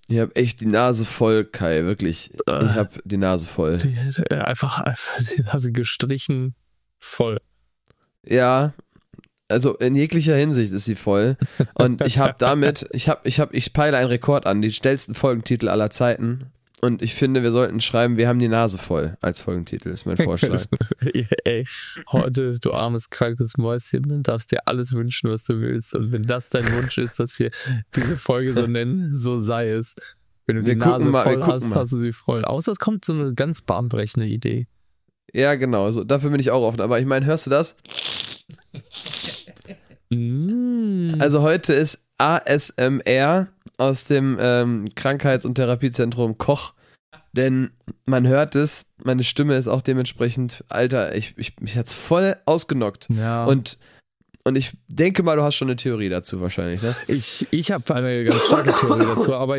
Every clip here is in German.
Ich habe echt die Nase voll, Kai, wirklich. Ich habe die Nase voll. Einfach hast du gestrichen voll. Ja, also in jeglicher Hinsicht ist sie voll. Und ich habe damit, ich peile einen Rekord an, die schnellsten Folgentitel aller Zeiten. Und ich finde, wir sollten schreiben, wir haben die Nase voll als Folgentitel, ist mein Vorschlag. Ey, heute, du armes, krankes Mäuschen, dann darfst dir alles wünschen, was du willst. Und wenn das dein Wunsch ist, dass wir diese Folge so nennen, so sei es. Wenn du die Nase voll hast, hast du sie voll. Außer es kommt so eine ganz bahnbrechende Idee. Ja, genau, so, dafür bin ich auch offen. Aber ich meine, hörst du das? Also heute ist ASMR aus dem Krankheits- und Therapiezentrum Koch, denn man hört es, meine Stimme ist auch dementsprechend, Alter, mich hat's voll ausgenockt. Ja. Und ich denke mal, du hast schon eine Theorie dazu wahrscheinlich, ne? Ich habe eine ganz starke Theorie dazu, aber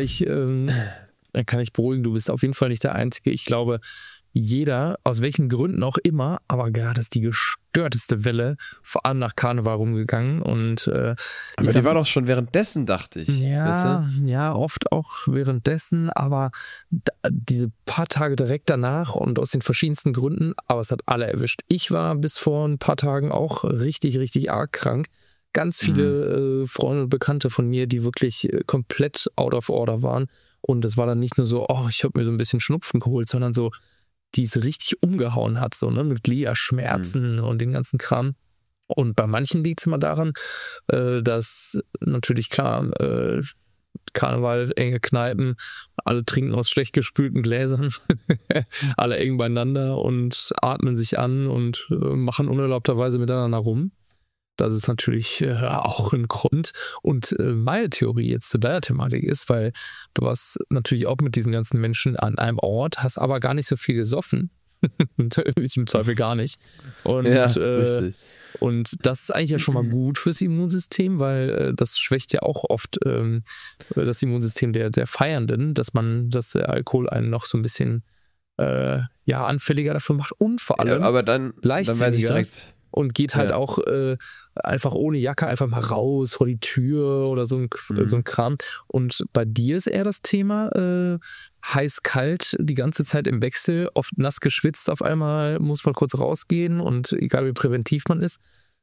dann kann ich beruhigen, du bist auf jeden Fall nicht der Einzige. Ich glaube, jeder, aus welchen Gründen auch immer, aber gerade ist die gestörteste Welle, vor allem nach Karneval rumgegangen. Und, aber die war doch schon währenddessen, dachte ich. Ja, weißt du? ja, oft auch währenddessen, aber diese paar Tage direkt danach und aus den verschiedensten Gründen, aber es hat alle erwischt. Ich war bis vor ein paar Tagen auch richtig, richtig arg krank. Ganz viele Freunde und Bekannte von mir, die wirklich komplett out of order waren. Und es war dann nicht nur so, oh, ich habe mir so ein bisschen Schnupfen geholt, sondern so, die es richtig umgehauen hat, so, ne, mit Gliederschmerzen und den ganzen Kram. Und bei manchen liegt es immer daran, dass natürlich klar, Karneval, enge Kneipen, alle trinken aus schlecht gespülten Gläsern, alle eng beieinander und atmen sich an und machen unerlaubterweise miteinander rum. Das ist natürlich auch ein Grund. Und meine Theorie jetzt zu deiner Thematik ist, weil du warst natürlich auch mit diesen ganzen Menschen an einem Ort, hast aber gar nicht so viel gesoffen. Ich im Zweifel gar nicht. Und, ja, richtig. Und das ist eigentlich ja schon mal gut fürs Immunsystem, weil das schwächt ja auch oft das Immunsystem der Feiernden, dass der Alkohol einen noch so ein bisschen anfälliger dafür macht und vor allem aber dann weiß ich direkt. Und geht halt auch einfach ohne Jacke einfach mal raus vor die Tür oder so ein Kram. Und bei dir ist eher das Thema heiß, kalt, die ganze Zeit im Wechsel, oft nass geschwitzt, auf einmal muss man kurz rausgehen und egal wie präventiv man ist,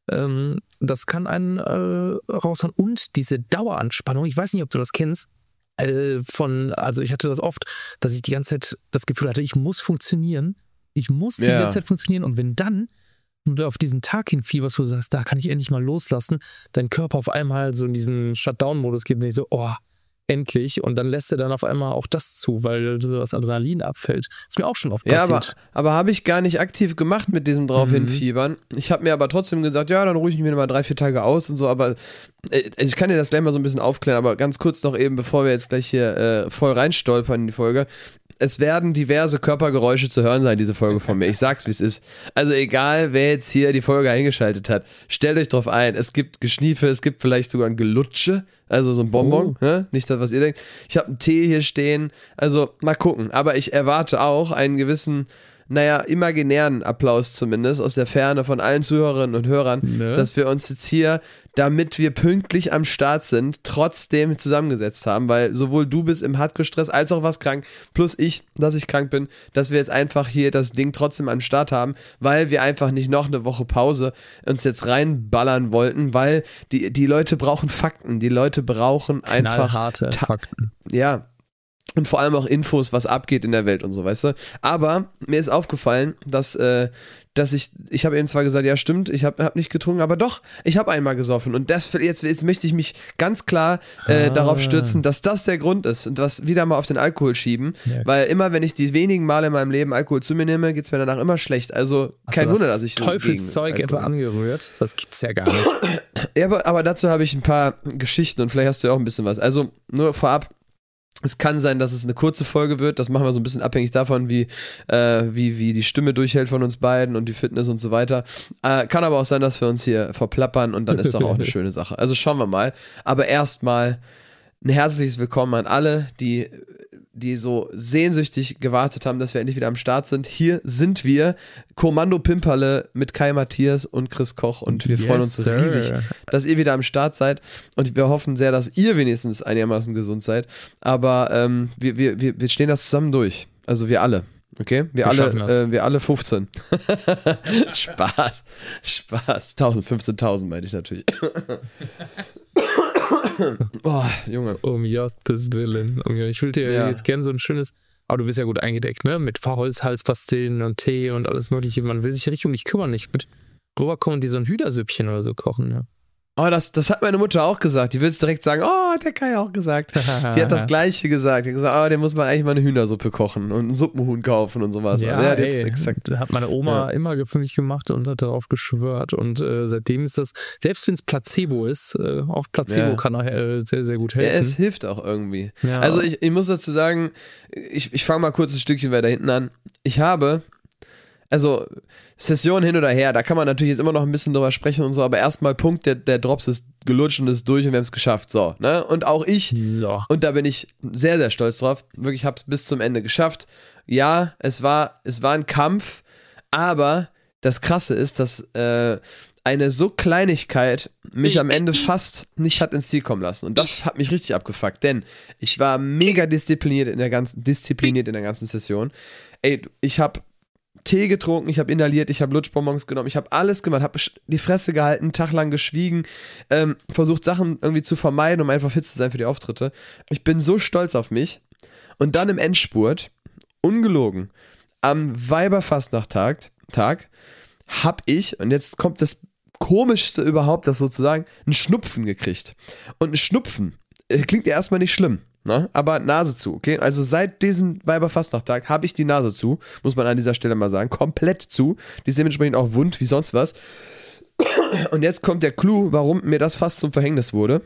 das kann einen raushauen. Und diese Daueranspannung, ich weiß nicht, ob du das kennst, also ich hatte das oft, dass ich die ganze Zeit das Gefühl hatte, ich muss funktionieren. Ich muss die ganze Zeit funktionieren und wenn dann und du auf diesen Tag hinfieberst, wo du sagst, da kann ich endlich mal loslassen, dein Körper auf einmal so in diesen Shutdown-Modus geht und ich so, oh, endlich. Und dann lässt er dann auf einmal auch das zu, weil das Adrenalin abfällt. Ist mir auch schon oft passiert. Ja, aber habe ich gar nicht aktiv gemacht mit diesem drauf hinfiebern. Ich habe mir aber trotzdem gesagt, ja, dann ruhe ich mir mal 3-4 Tage aus und so, aber ich kann dir das gleich mal so ein bisschen aufklären, aber ganz kurz noch eben, bevor wir jetzt gleich hier voll reinstolpern in die Folge. Es werden diverse Körpergeräusche zu hören sein, diese Folge von mir. Ich sag's, wie es ist. Also egal, wer jetzt hier die Folge eingeschaltet hat, stellt euch drauf ein. Es gibt Geschniefe, es gibt vielleicht sogar ein Gelutsche, also so ein Bonbon, ne? Nicht das, was ihr denkt. Ich habe einen Tee hier stehen, also mal gucken. Aber ich erwarte auch einen gewissen, imaginären Applaus zumindest aus der Ferne von allen Zuhörerinnen und Hörern, dass wir uns jetzt hier, damit wir pünktlich am Start sind, trotzdem zusammengesetzt haben, weil sowohl du bist im Hardcore-Stress als auch was krank, plus ich, dass ich krank bin, dass wir jetzt einfach hier das Ding trotzdem am Start haben, weil wir einfach nicht noch eine Woche Pause uns jetzt reinballern wollten, weil die Leute brauchen Fakten, die Leute brauchen einfach knallharte Fakten. Ja. Und vor allem auch Infos, was abgeht in der Welt und so, weißt du. Aber mir ist aufgefallen, dass ich habe eben zwar gesagt, ja stimmt, ich hab nicht getrunken, aber doch, ich habe einmal gesoffen. Und jetzt möchte ich mich ganz klar darauf stürzen, dass das der Grund ist und das wieder mal auf den Alkohol schieben. Ja. Weil immer, wenn ich die wenigen Male in meinem Leben Alkohol zu mir nehme, geht es mir danach immer schlecht. Also kein Wunder, dass ich Teufelszeug etwa angerührt, das gibt's ja gar nicht. Ja, aber dazu habe ich ein paar Geschichten und vielleicht hast du ja auch ein bisschen was. Also nur vorab, es kann sein, dass es eine kurze Folge wird. Das machen wir so ein bisschen abhängig davon, wie die Stimme durchhält von uns beiden und die Fitness und so weiter. Kann aber auch sein, dass wir uns hier verplappern und dann ist doch auch eine schöne Sache. Also schauen wir mal. Aber erstmal ein herzliches Willkommen an alle, die die so sehnsüchtig gewartet haben, dass wir endlich wieder am Start sind. Hier sind wir, Kommando Pimperle mit Kai Matthias und Chris Koch und wir freuen uns riesig, dass ihr wieder am Start seid und wir hoffen sehr, dass ihr wenigstens einigermaßen gesund seid, aber wir stehen das zusammen durch, also wir alle. Okay, wir alle 15. Spaß. 15.000 meine ich natürlich. Boah, Junge. Um Gottes Willen. Ich will dir jetzt gerne so ein schönes, aber du bist ja gut eingedeckt, ne? Mit Fahrholzhalspastillen und Tee und alles mögliche. Man will sich richtig um dich kümmern, nicht mit rüberkommen und dir so ein Hühnersüppchen oder so kochen, ja. Oh, das hat meine Mutter auch gesagt. Die würde es direkt sagen, oh, hat der Kai auch gesagt. Die hat das Gleiche gesagt. Die hat gesagt, oh, dem muss man eigentlich mal eine Hühnersuppe kochen und einen Suppenhuhn kaufen und sowas. Ja, die hat exakt. Hat meine Oma immer für mich gemacht und hat darauf geschwört. Und seitdem ist das, selbst wenn es Placebo ist, auf Placebo kann er sehr, sehr gut helfen. Ja, es hilft auch irgendwie. Ja. Also ich muss dazu sagen, ich fange mal kurz ein Stückchen weiter hinten an. Ich habe... Also, Session hin oder her, da kann man natürlich jetzt immer noch ein bisschen drüber sprechen und so, aber erstmal Punkt, der Drops ist gelutscht und ist durch und wir haben es geschafft, so, ne? Und auch ich, und da bin ich sehr, sehr stolz drauf, wirklich habe es bis zum Ende geschafft. Ja, es war ein Kampf, aber das Krasse ist, dass eine so Kleinigkeit mich am Ende fast nicht hat ins Ziel kommen lassen. Und das hat mich richtig abgefuckt, denn ich war mega diszipliniert in der ganzen Session. Ey, ich habe Tee getrunken, ich habe inhaliert, ich habe Lutschbonbons genommen, ich habe alles gemacht, habe die Fresse gehalten, einen Tag lang geschwiegen, versucht Sachen irgendwie zu vermeiden, um einfach fit zu sein für die Auftritte. Ich bin so stolz auf mich. Und dann im Endspurt, ungelogen, am Weiberfastnacht-Tag habe ich, und jetzt kommt das Komischste überhaupt, das sozusagen, einen Schnupfen gekriegt. Und ein Schnupfen klingt ja erstmal nicht schlimm. Ne? Aber Nase zu, okay? Also seit diesem Weiberfastnacht-Tag habe ich die Nase zu, muss man an dieser Stelle mal sagen, komplett zu. Die ist dementsprechend auch wund wie sonst was. Und jetzt kommt der Clou, warum mir das fast zum Verhängnis wurde.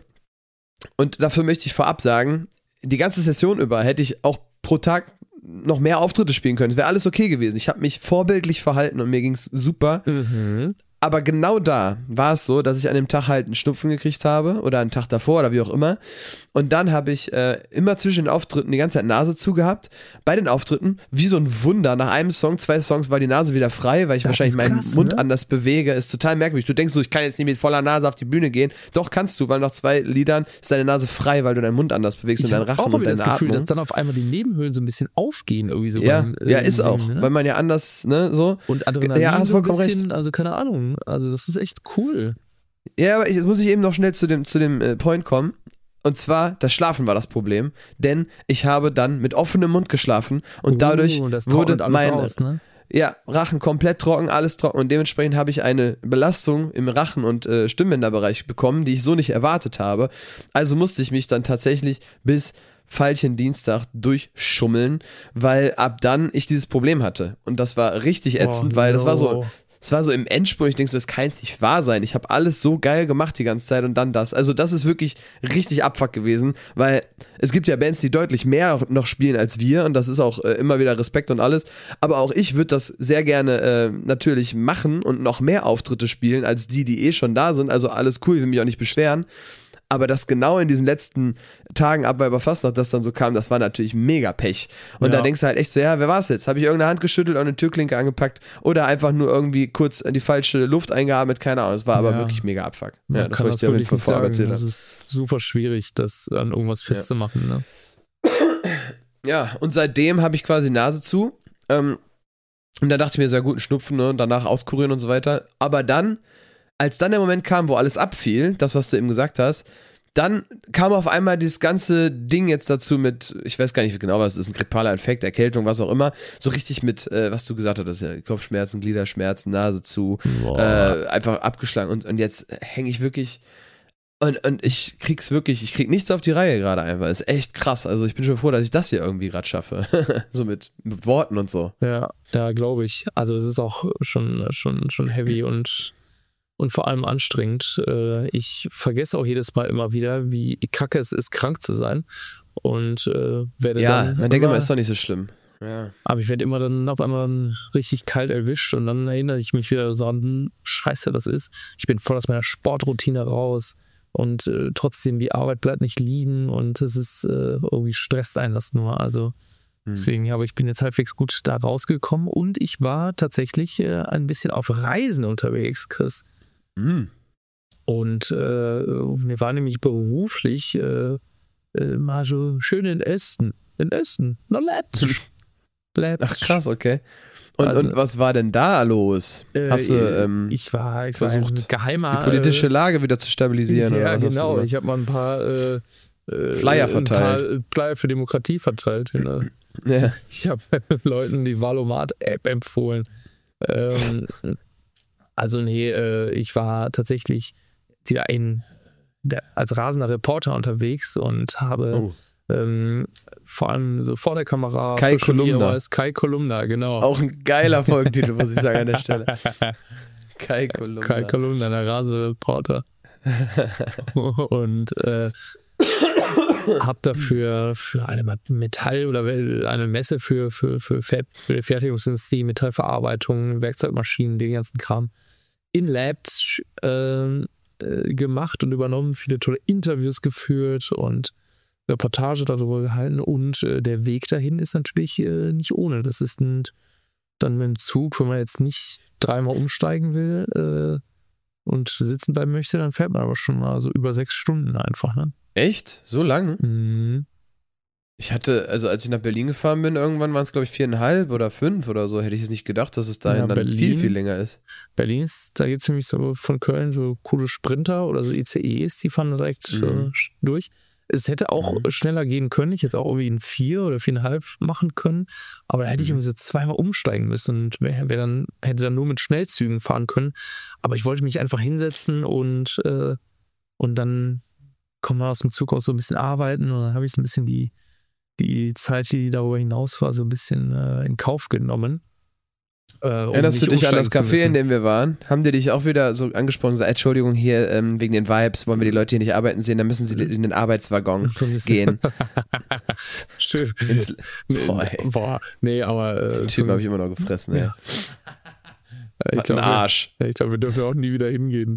Und dafür möchte ich vorab sagen, die ganze Session über hätte ich auch pro Tag noch mehr Auftritte spielen können. Es wäre alles okay gewesen. Ich habe mich vorbildlich verhalten und mir ging es super. Aber genau da war es so, dass ich an dem Tag halt einen Schnupfen gekriegt habe oder einen Tag davor oder wie auch immer. Und dann habe ich immer zwischen den Auftritten die ganze Zeit Nase zu gehabt. Bei den Auftritten, wie so ein Wunder, nach einem Song, 2 Songs war die Nase wieder frei, weil ich wahrscheinlich meinen Mund anders bewege. Ist total merkwürdig. Du denkst so, ich kann jetzt nicht mit voller Nase auf die Bühne gehen. Doch, kannst du, weil nach 2 Liedern ist deine Nase frei, weil du deinen Mund anders bewegst und deinen Rachen und deine Atmung. Ich habe auch das Gefühl, dass dann auf einmal die Nebenhöhlen so ein bisschen aufgehen irgendwie so. Ja, ist Singen, auch, ne? Weil man ja anders, ne, so. Und Adrenalin ja, hast so ein vollkommen bisschen, recht. Also keine Ahnung, also das ist echt cool. Ja, aber jetzt muss ich eben noch schnell zu dem Point kommen. Und zwar, das Schlafen war das Problem, denn ich habe dann mit offenem Mund geschlafen und dadurch wurde mein Rachen komplett trocken, alles trocken und dementsprechend habe ich eine Belastung im Rachen- und Stimmbänderbereich bekommen, die ich so nicht erwartet habe. Also musste ich mich dann tatsächlich bis Veilchen-Dienstag durchschummeln, weil ab dann ich dieses Problem hatte. Und das war richtig ätzend, weil das war so im Endspurt, ich denke so, das kann jetzt nicht wahr sein. Ich habe alles so geil gemacht die ganze Zeit und dann das. Also das ist wirklich richtig Abfuck gewesen, weil es gibt ja Bands, die deutlich mehr noch spielen als wir und das ist auch immer wieder Respekt und alles. Aber auch ich würde das sehr gerne natürlich machen und noch mehr Auftritte spielen als die eh schon da sind. Also alles cool, ich will mich auch nicht beschweren. Aber das genau in diesen letzten Tagen ab Weiberfastnacht, das dann so kam, das war natürlich mega Pech. Und da denkst du halt echt so, ja, wer war es jetzt? Habe ich irgendeine Hand geschüttelt und eine Türklinke angepackt oder einfach nur irgendwie kurz die falsche Luft eingeatmet? Keine Ahnung, es war aber wirklich mega Abfuck. Ja, das wollte ich dir auf jeden Fall vorab erzählen. Das ist super schwierig, das an irgendwas festzumachen. Ne? Ja, und seitdem habe ich quasi Nase zu. Und dann dachte ich mir, sehr gut, ein Schnupfen, ne? Und danach auskurieren und so weiter. Aber dann, als dann der Moment kam, wo alles abfiel, das, was du eben gesagt hast, dann kam auf einmal dieses ganze Ding jetzt dazu mit, ich weiß gar nicht genau, was es ist, ein grippaler Infekt, Erkältung, was auch immer, so richtig mit, was du gesagt hattest, ja, Kopfschmerzen, Gliederschmerzen, Nase zu, einfach abgeschlagen und jetzt hänge ich wirklich und ich krieg nichts auf die Reihe gerade einfach, ist echt krass, also ich bin schon froh, dass ich das hier irgendwie gerade schaffe, so mit Worten und so. Ja, glaube ich, also es ist auch schon heavy und vor allem anstrengend. Ich vergesse auch jedes Mal immer wieder, wie kacke es ist, krank zu sein. Und werde dann. Ja, man denkt immer, ist doch nicht so schlimm. Ja. Aber ich werde immer dann auf einmal richtig kalt erwischt und dann erinnere ich mich wieder daran, scheiße, das ist. Ich bin voll aus meiner Sportroutine raus und trotzdem, die Arbeit bleibt nicht liegen und es ist irgendwie stresst einen das nur. Also Deswegen, aber ich bin jetzt halbwegs gut da rausgekommen und ich war tatsächlich ein bisschen auf Reisen unterwegs, Chris. Und wir waren nämlich beruflich mal so schön in Essen. Na, Leipzig. Ach krass, okay. Und was war denn da los? Hast du ich war versucht, ein geheimer... die politische Lage wieder zu stabilisieren? Ja, oder was genau. Ich habe mal ein paar Flyer verteilt. Ein paar Flyer für Demokratie verteilt. Genau. Ja. Ich habe Leuten die Valomat-App empfohlen. Ich war tatsächlich als rasender Reporter unterwegs und habe vor allem so vor der Kamera Kai Kolumna. Kai Kolumna, genau. Auch ein geiler Folgentitel, muss ich sagen an der Stelle. Kai Kolumna. Kai Kolumna, der rasende Reporter. Und habe dafür für eine Metall- oder eine Messe für Fertigungsindustrie, Metallverarbeitung, Werkzeugmaschinen, den ganzen Kram in Leipzig gemacht und übernommen, viele tolle Interviews geführt und Reportage darüber gehalten und der Weg dahin ist natürlich nicht ohne. Das ist dann mit dem Zug, wenn man jetzt nicht dreimal umsteigen will und sitzen bleiben möchte, dann fährt man aber schon mal so über 6 Stunden einfach, ne? Echt? So lang? Mhm. Ich hatte, also als ich nach Berlin gefahren bin, irgendwann waren es glaube ich 4,5 oder 5 oder so, hätte ich es nicht gedacht, dass es dahin dann viel, viel länger ist. Berlin da gibt es nämlich so von Köln so coole Sprinter oder so ICEs, die fahren direkt durch. Es hätte auch schneller gehen können. Ich hätte es auch irgendwie in 4 oder 4,5 machen können. Aber da hätte ich irgendwie so 2-mal umsteigen müssen und hätte dann nur mit Schnellzügen fahren können. Aber ich wollte mich einfach hinsetzen und dann kommen wir aus dem Zug aus so ein bisschen arbeiten. Und dann habe ich so ein bisschen die Zeit, die darüber hinaus war, so ein bisschen in Kauf genommen. Erinnerst du dich an das Café, in dem wir waren? Haben die dich auch wieder so angesprochen, so, Entschuldigung, hier wegen den Vibes, wollen wir die Leute hier nicht arbeiten sehen, dann müssen sie in den Arbeitswaggon gehen. Schön. Boah, nee, aber... Den Typen habe ich immer noch gefressen, ja. Ein Arsch. Ich glaube, wir dürfen auch nie wieder hingehen.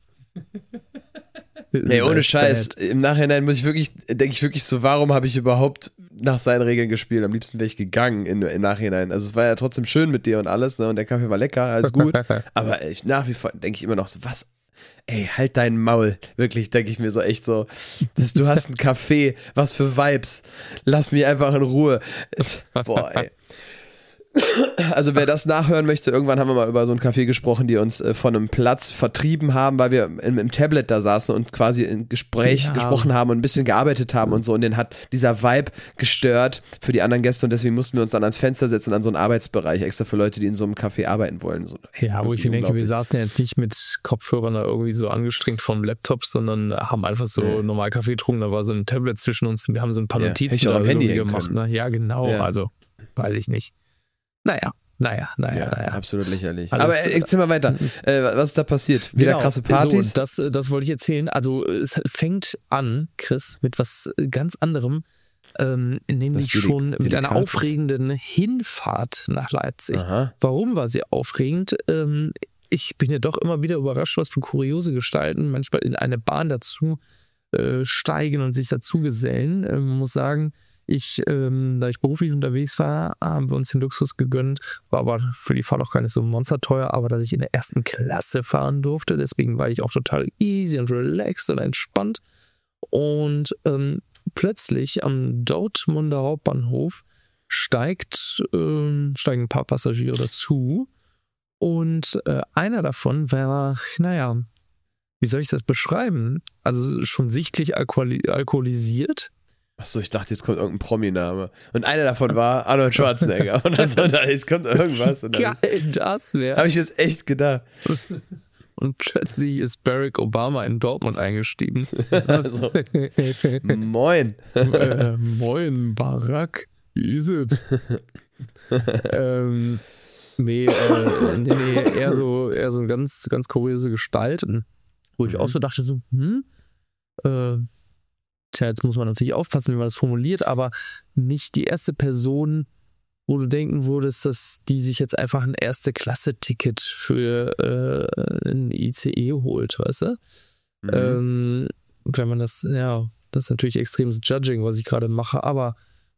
Nee, ohne Scheiß. Im Nachhinein denke ich wirklich so, warum habe ich überhaupt nach seinen Regeln gespielt? Am liebsten wäre ich gegangen im Nachhinein. Also es war ja trotzdem schön mit dir und alles, ne? Und der Kaffee war lecker, alles gut. Aber nach wie vor denke ich immer noch so, was? Ey, halt dein Maul. Wirklich, denke ich mir so echt so, du hast einen Kaffee, was für Vibes. Lass mich einfach in Ruhe. Boah, ey. Also wer das nachhören möchte, irgendwann haben wir mal über so ein Café gesprochen, die uns von einem Platz vertrieben haben, weil wir im Tablet da saßen und quasi in Gespräch gesprochen haben und ein bisschen gearbeitet haben und so, und den hat dieser Vibe gestört für die anderen Gäste und deswegen mussten wir uns dann ans Fenster setzen, an so einen Arbeitsbereich, extra für Leute, die in so einem Café arbeiten wollen. So, ja, wo ich mir denke, wir saßen ja jetzt nicht mit Kopfhörern da irgendwie so angestrengt vom Laptop, sondern haben einfach so normal Kaffee getrunken, da war so ein Tablet zwischen uns und wir haben so ein paar Notizen am Handy gemacht. Ne? Ja, genau, also weiß ich nicht. Naja. Absolut lächerlich. Aber erzähl mal weiter. Was ist da passiert? Wieder krasse Partys? So, das wollte ich erzählen. Also es fängt an, Chris, mit was ganz anderem, nämlich schon mit einer aufregenden Hinfahrt nach Leipzig. Aha. Warum war sie aufregend? Ich bin ja doch immer wieder überrascht, was für kuriose Gestalten manchmal in eine Bahn dazu steigen und sich dazu gesellen. Man muss sagen, da ich beruflich unterwegs war, haben wir uns den Luxus gegönnt, war aber für die Fahrt auch gar nicht so monsterteuer, aber dass ich in der 1. Klasse fahren durfte, deswegen war ich auch total easy und relaxed und entspannt. Und plötzlich am Dortmunder Hauptbahnhof steigen ein paar Passagiere dazu und einer davon war, wie soll ich das beschreiben? Also schon sichtlich alkoholisiert. Achso, ich dachte, jetzt kommt irgendein Promi-Name. Und einer davon war Arnold Schwarzenegger. Und also, jetzt kommt irgendwas. Geil, das wäre. Habe ich jetzt echt gedacht. Und plötzlich ist Barack Obama in Dortmund eingestiegen. Also, moin. Moin, Barack. Wie ist es? Nee, eher so eine ganz, ganz kuriose Gestalt. Wo ich auch so dachte, jetzt muss man natürlich aufpassen, wie man das formuliert, aber nicht die erste Person, wo du denken würdest, dass die sich jetzt einfach ein Erste-Klasse-Ticket für ein ICE holt, weißt du? Wenn man das ist natürlich extremes Judging, was ich gerade mache, aber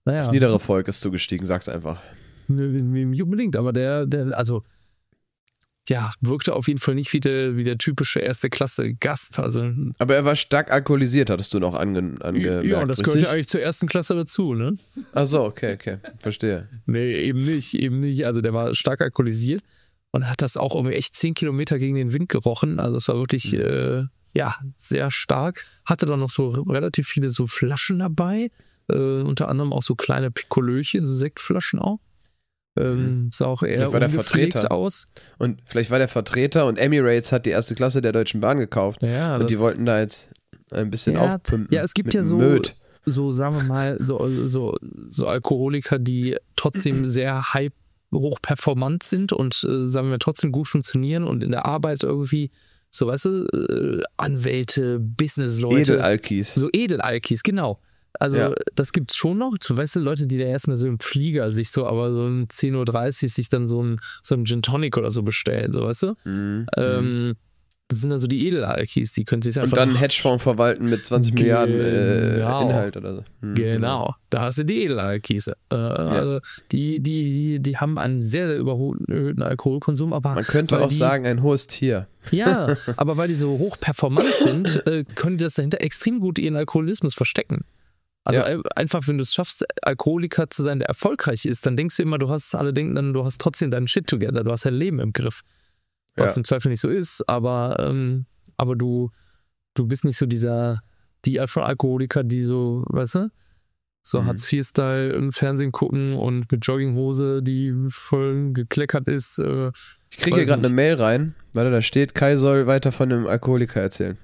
naja. Das niedere Volk ist zugestiegen, sag's einfach. Nicht unbedingt, aber also wirkte auf jeden Fall nicht wie der typische erste Klasse Gast. Also, aber er war stark alkoholisiert, hattest du noch angemerkt. Ja, das gehört ja eigentlich zur ersten Klasse dazu, ne? Ach so, okay, verstehe. Nee, eben nicht. Also der war stark alkoholisiert und hat das auch irgendwie echt 10 Kilometer gegen den Wind gerochen. Also es war wirklich, sehr stark. Hatte dann noch so relativ viele so Flaschen dabei. Unter anderem auch so kleine Pikolöchen, so Sektflaschen auch. Sah auch eher ungepflegt aus. Und vielleicht war der Vertreter und Emirates hat die erste Klasse der Deutschen Bahn gekauft. Ja, und die wollten da jetzt ein bisschen aufpimpen. Ja, es gibt ja so, sagen wir mal, so Alkoholiker, die trotzdem sehr hoch performant sind und, sagen wir, trotzdem gut funktionieren und in der Arbeit irgendwie, so, weißt du, Anwälte, Businessleute. Edelalkis. So Edelalkis, genau. Also das gibt's schon noch, weißt du, Leute, die da erstmal so im Flieger sich so, aber so um 10.30 Uhr sich dann so ein Gin Tonic oder so bestellen, so, weißt du? Das sind dann so die Edelalkis, die können sich einfach... Und dann einen Hedgefonds verwalten mit 20 Milliarden Inhalt oder so. Genau, da hast du die Edelalkis. Also die haben einen sehr, sehr überhöhten Alkoholkonsum, aber... Man könnte auch sagen, ein hohes Tier. Ja, aber weil die so hoch performant sind, können die das dahinter extrem gut ihren Alkoholismus verstecken. Also einfach, wenn du es schaffst, Alkoholiker zu sein, der erfolgreich ist, dann denkst du immer, alle denken dann, du hast trotzdem deinen Shit together, du hast dein Leben im Griff. Was im Zweifel nicht so ist, aber du bist nicht so die Art von Alkoholiker, die so, weißt du, so Hartz-IV-Style im Fernsehen gucken und mit Jogginghose, die voll gekleckert ist. Ich kriege hier gerade eine Mail rein, weil da steht, Kai soll weiter von einem Alkoholiker erzählen.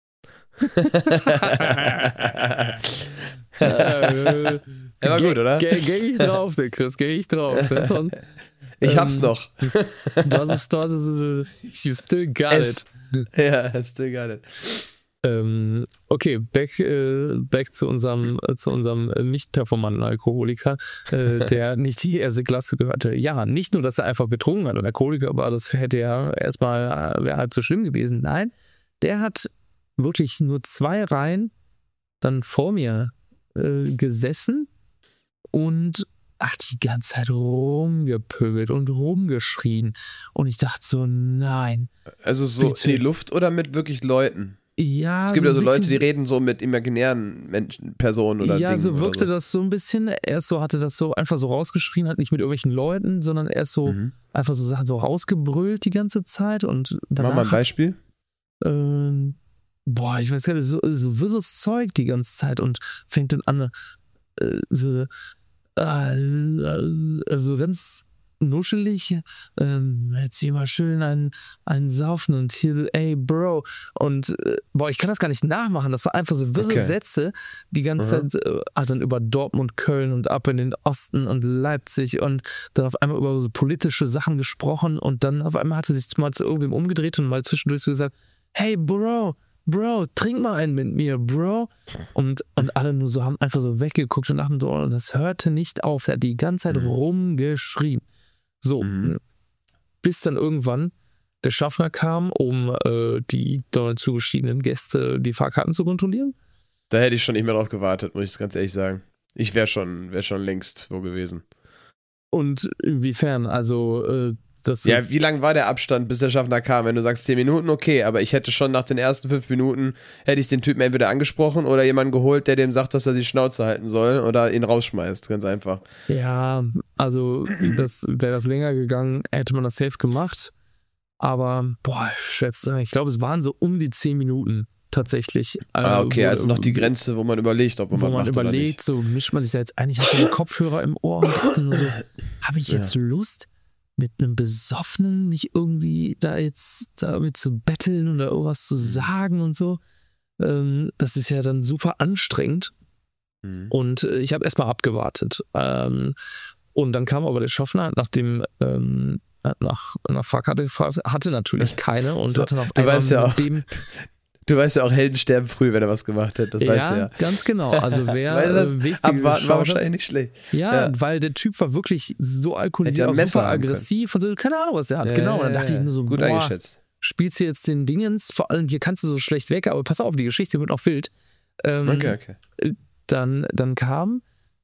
Ja, war gut, oder? Geh ich drauf, der Chris, geh ich drauf. Ich hab's noch. Das ist, you still got it. Ja, still got it. Okay, back zu unserem nicht performanten Alkoholiker, der nicht die erste Klasse gehörte. Ja, nicht nur, dass er einfach betrunken hat und Alkoholiker war, das hätte ja erstmal, wäre halb so schlimm gewesen. Nein, der hat wirklich nur 2 Reihen dann vor mir gesessen und die ganze Zeit rumgepöbelt und rumgeschrien. Und ich dachte so, nein. Also so bitte. In die Luft oder mit wirklich Leuten? Ja. Es gibt ja so Leute, die reden so mit imaginären Personen oder Dingen. Ja, so wirkte das so ein bisschen. Erst so hatte das so einfach so rausgeschrien, hat nicht mit irgendwelchen Leuten, sondern erst so einfach so Sachen so rausgebrüllt die ganze Zeit. Und danach mach mal ein Beispiel. Ich weiß gar nicht, so wirres Zeug die ganze Zeit und fängt dann an, also ganz nuschelig, jetzt hier mal schön einen saufen und hier, ey Bro, und ich kann das gar nicht nachmachen, das war einfach so wirre Sätze, die ganze Zeit, hat dann über Dortmund, Köln und ab in den Osten und Leipzig und dann auf einmal über so politische Sachen gesprochen und dann auf einmal hat er sich mal zu irgendwem umgedreht und mal zwischendurch so gesagt, hey Bro, trink mal einen mit mir, Bro. Und alle nur so haben einfach so weggeguckt und dachten so, und das hörte nicht auf. Er hat die ganze Zeit rumgeschrien. So, bis dann irgendwann der Schaffner kam, um die dort zugestiegenen Gäste die Fahrkarten zu kontrollieren. Da hätte ich schon nicht mehr drauf gewartet, muss ich ganz ehrlich sagen. Ich wäre schon längst wo gewesen. Und inwiefern? Also, wie lang war der Abstand, bis der Schaffner kam? Wenn du sagst 10 Minuten, okay, aber ich hätte schon nach den ersten 5 Minuten, hätte ich den Typen entweder angesprochen oder jemanden geholt, der dem sagt, dass er die Schnauze halten soll oder ihn rausschmeißt, ganz einfach. Ja, also wäre das länger gegangen, hätte man das safe gemacht, aber ich glaube, es waren so um die 10 Minuten tatsächlich. Okay, also noch die Grenze, wo man überlegt, ob man was macht oder nicht. So mischt man sich da jetzt ein, ich hatte so Kopfhörer im Ohr und dachte nur so, habe ich jetzt Lust, mit einem Besoffenen mich irgendwie damit zu betteln oder irgendwas zu sagen und so. Das ist ja dann super anstrengend. Und ich habe erstmal abgewartet. Und dann kam aber der Schaffner, nachdem nach Fahrkarte gefragt, hatte natürlich keine und hat dann auf einmal mit dem... Du weißt ja auch, Helden sterben früh, wenn er was gemacht hat. Das weißt du ja. Ganz genau. Also wer abwarten war wahrscheinlich nicht schlecht. Ja, weil der Typ war wirklich so alkoholisiert, auch super aggressiv und so, keine Ahnung, was der hat. Genau. Und dann dachte ich nur so, gut eingeschätzt. Spielst du jetzt den Dingens, vor allem hier kannst du so schlecht weg, aber pass auf, die Geschichte wird noch wild. Okay. Dann kam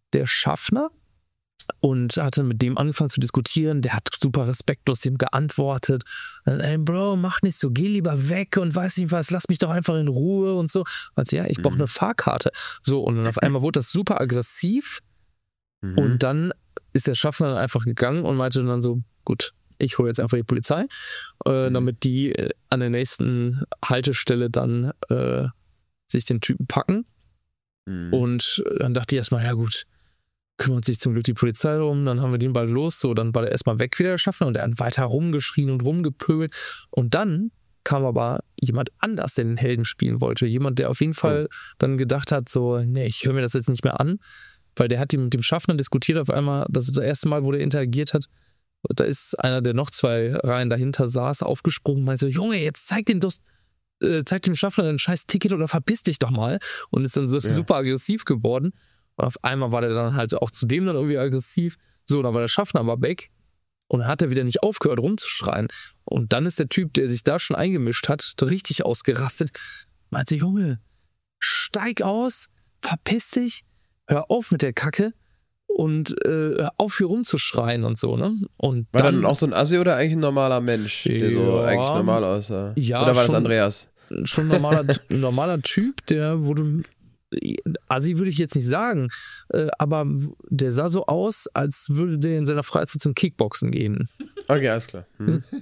der Schaffner, und hatte mit dem angefangen zu diskutieren. Der hat super respektlos dem geantwortet. Ey, Bro, mach nicht so, geh lieber weg und weiß nicht was, lass mich doch einfach in Ruhe und so. Also ja, ich brauche eine Fahrkarte. So, und dann auf einmal wurde das super aggressiv. Und dann ist der Schaffner dann einfach gegangen und meinte dann so, gut, ich hole jetzt einfach die Polizei, damit die an der nächsten Haltestelle dann sich den Typen packen. Und dann dachte ich erstmal, ja gut, kümmert sich zum Glück die Polizei darum, dann haben wir den bald los, so, dann war der erstmal weg wieder, der Schaffner, und der hat weiter rumgeschrien und rumgepöbelt. Und dann kam aber jemand anders, der den Helden spielen wollte. Jemand, der auf jeden Fall dann gedacht hat, so, nee, ich höre mir das jetzt nicht mehr an, weil der hat mit dem Schaffner diskutiert auf einmal, das ist das erste Mal, wo der interagiert hat. Da ist einer, der noch 2 Reihen dahinter saß, aufgesprungen und meinte so, Junge, jetzt zeig dem Schaffner dein scheiß Ticket oder verpiss dich doch mal. Und ist dann so super aggressiv geworden. Und auf einmal war der dann halt auch zu dem dann irgendwie aggressiv. So, dann war der Schaffner aber weg. Und dann hat er wieder nicht aufgehört rumzuschreien. Und dann ist der Typ, der sich da schon eingemischt hat, richtig ausgerastet. Meinte, Junge, steig aus, verpiss dich, hör auf mit der Kacke und hör auf hier rumzuschreien und so, ne? Und war dann auch so ein Assi oder eigentlich ein normaler Mensch, der so eigentlich normal aussah? Ja, oder war das Andreas? Schon ein normaler Typ, der wurde... Assi würde ich jetzt nicht sagen, aber der sah so aus, als würde der in seiner Freizeit zum Kickboxen gehen. Okay, alles klar.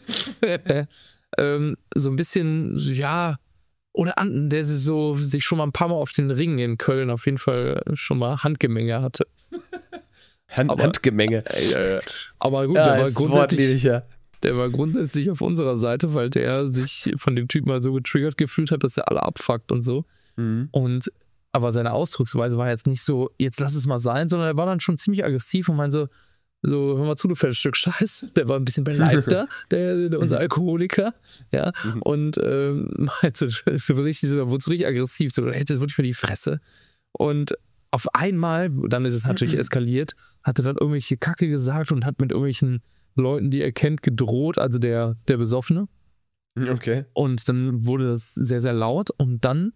So ein bisschen, ja, oder der sich schon mal ein paar Mal auf den Ringen in Köln auf jeden Fall schon mal Handgemenge hatte. Handgemenge. Aber gut, ja, der war grundsätzlich auf unserer Seite, weil der sich von dem Typen mal so getriggert gefühlt hat, dass er alle abfuckt und so. Und aber seine Ausdrucksweise war jetzt nicht so, jetzt lass es mal sein, sondern er war dann schon ziemlich aggressiv und meinte so, hör mal zu, du fettes Stück Scheiß. Der war ein bisschen beleibter, unser Alkoholiker, ja, und meinte, richtig, da wurde es richtig aggressiv, so, hätte es wirklich für die Fresse. Und auf einmal, dann ist es natürlich eskaliert, hat er dann irgendwelche Kacke gesagt und hat mit irgendwelchen Leuten, die er kennt, gedroht, also der Besoffene. Okay. Und dann wurde das sehr, sehr laut und dann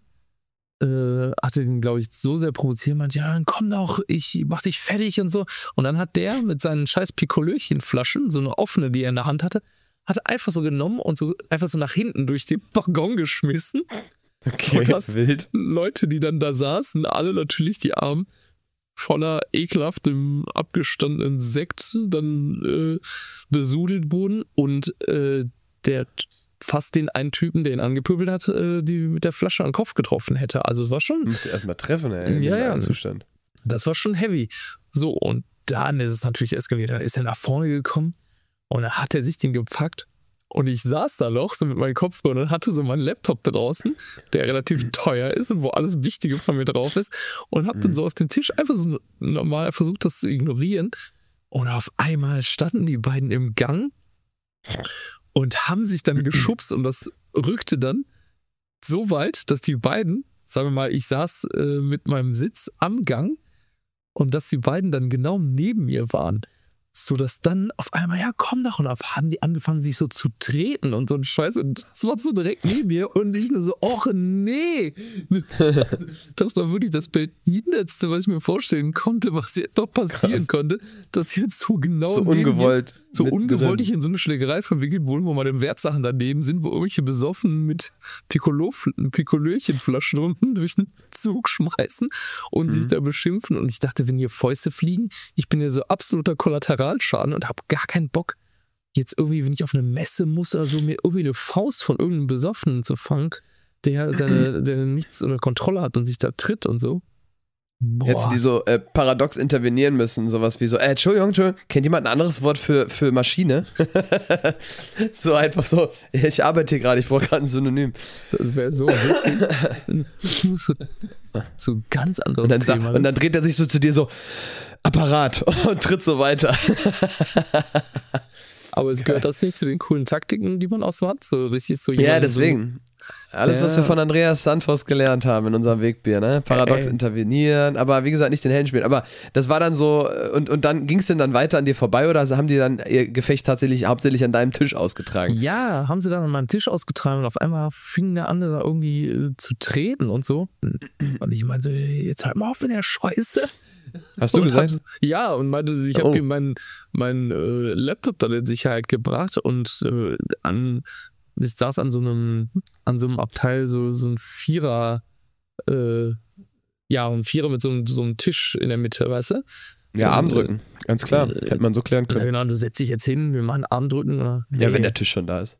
hatte ihn, glaube ich, so sehr provoziert, meinte, ja, dann komm doch, ich mach dich fertig und so. Und dann hat der mit seinen scheiß Pikolöchenflaschen, so eine offene, die er in der Hand hatte, hat einfach so genommen und so einfach so nach hinten durch den Waggon geschmissen. Okay, so, dass wild. Leute, die dann da saßen, alle natürlich die Armen voller ekelhaftem, abgestandenen Sekt dann besudelt wurden und der fast den einen Typen, der ihn angepöbelt hat, die mit der Flasche an den Kopf getroffen hätte. Also es war schon... Musst du erstmal treffen, ey. Ja. Zustand. Das war schon heavy. So, und dann ist es natürlich eskaliert. Dann ist er nach vorne gekommen und dann hat er sich den gepackt und ich saß da noch so mit meinem Kopfhörer und hatte so meinen Laptop draußen, der relativ teuer ist und wo alles Wichtige von mir drauf ist, und hab dann so aus dem Tisch einfach so normal versucht, das zu ignorieren, und auf einmal standen die beiden im Gang und haben sich dann geschubst und das rückte dann so weit, dass die beiden, sagen wir mal, ich saß mit meinem Sitz am Gang und dass die beiden dann genau neben mir waren, sodass dann auf einmal, ja komm doch, und haben die angefangen sich so zu treten und so ein Scheiß, und das war so direkt neben mir und ich nur so, och nee. Das war wirklich das Behindertste, was ich mir vorstellen konnte, was jetzt noch passieren konnte, dass jetzt so genau so ungewollt ich in so eine Schlägerei verwickelt wurde, wo meine Wertsachen daneben sind, wo irgendwelche Besoffen mit Pikolöchenflaschen unten durch den Zug schmeißen und sich da beschimpfen, und ich dachte, wenn hier Fäuste fliegen, ich bin ja so absoluter Kollateralschaden und habe gar keinen Bock, jetzt irgendwie, wenn ich auf eine Messe muss oder so, mir irgendwie eine Faust von irgendeinem Besoffenen zu fangen, der nichts unter Kontrolle hat und sich da tritt und so. Boah. Hätten die so paradox intervenieren müssen, sowas wie so, Entschuldigung, kennt jemand ein anderes Wort für Maschine? So einfach so, ich arbeite hier gerade, ich brauche gerade ein Synonym. Das wäre so witzig. So ein ganz anderes Thema. Und dann dreht er sich so zu dir so, Apparat, und tritt so weiter. Aber es gehört das nicht zu den coolen Taktiken, die man auch so hat? So richtig so ja, deswegen. Alles, was wir von Andreas Sandvoss gelernt haben in unserem Wegbier, ne? Paradox intervenieren, aber wie gesagt, nicht den Helden spielen. Aber das war dann so, und dann ging es denn dann weiter an dir vorbei oder haben die dann ihr Gefecht tatsächlich hauptsächlich an deinem Tisch ausgetragen? Ja, haben sie dann an meinem Tisch ausgetragen und auf einmal fing der andere da irgendwie zu treten und so. Und ich meinte, jetzt halt mal auf mit der Scheiße. Hast du gesagt? Ja, und meinte, ich habe ihm meinen Laptop dann in Sicherheit gebracht und ich saß an so einem Abteil, so ein Vierer, ein Vierer mit so einem Tisch in der Mitte, weißt du? Ja, Armdrücken, ganz klar. Hätte man so klären können. Ja, genau, du setzt dich jetzt hin, wir machen Armdrücken. Oder? Ja, wenn der Tisch schon da ist.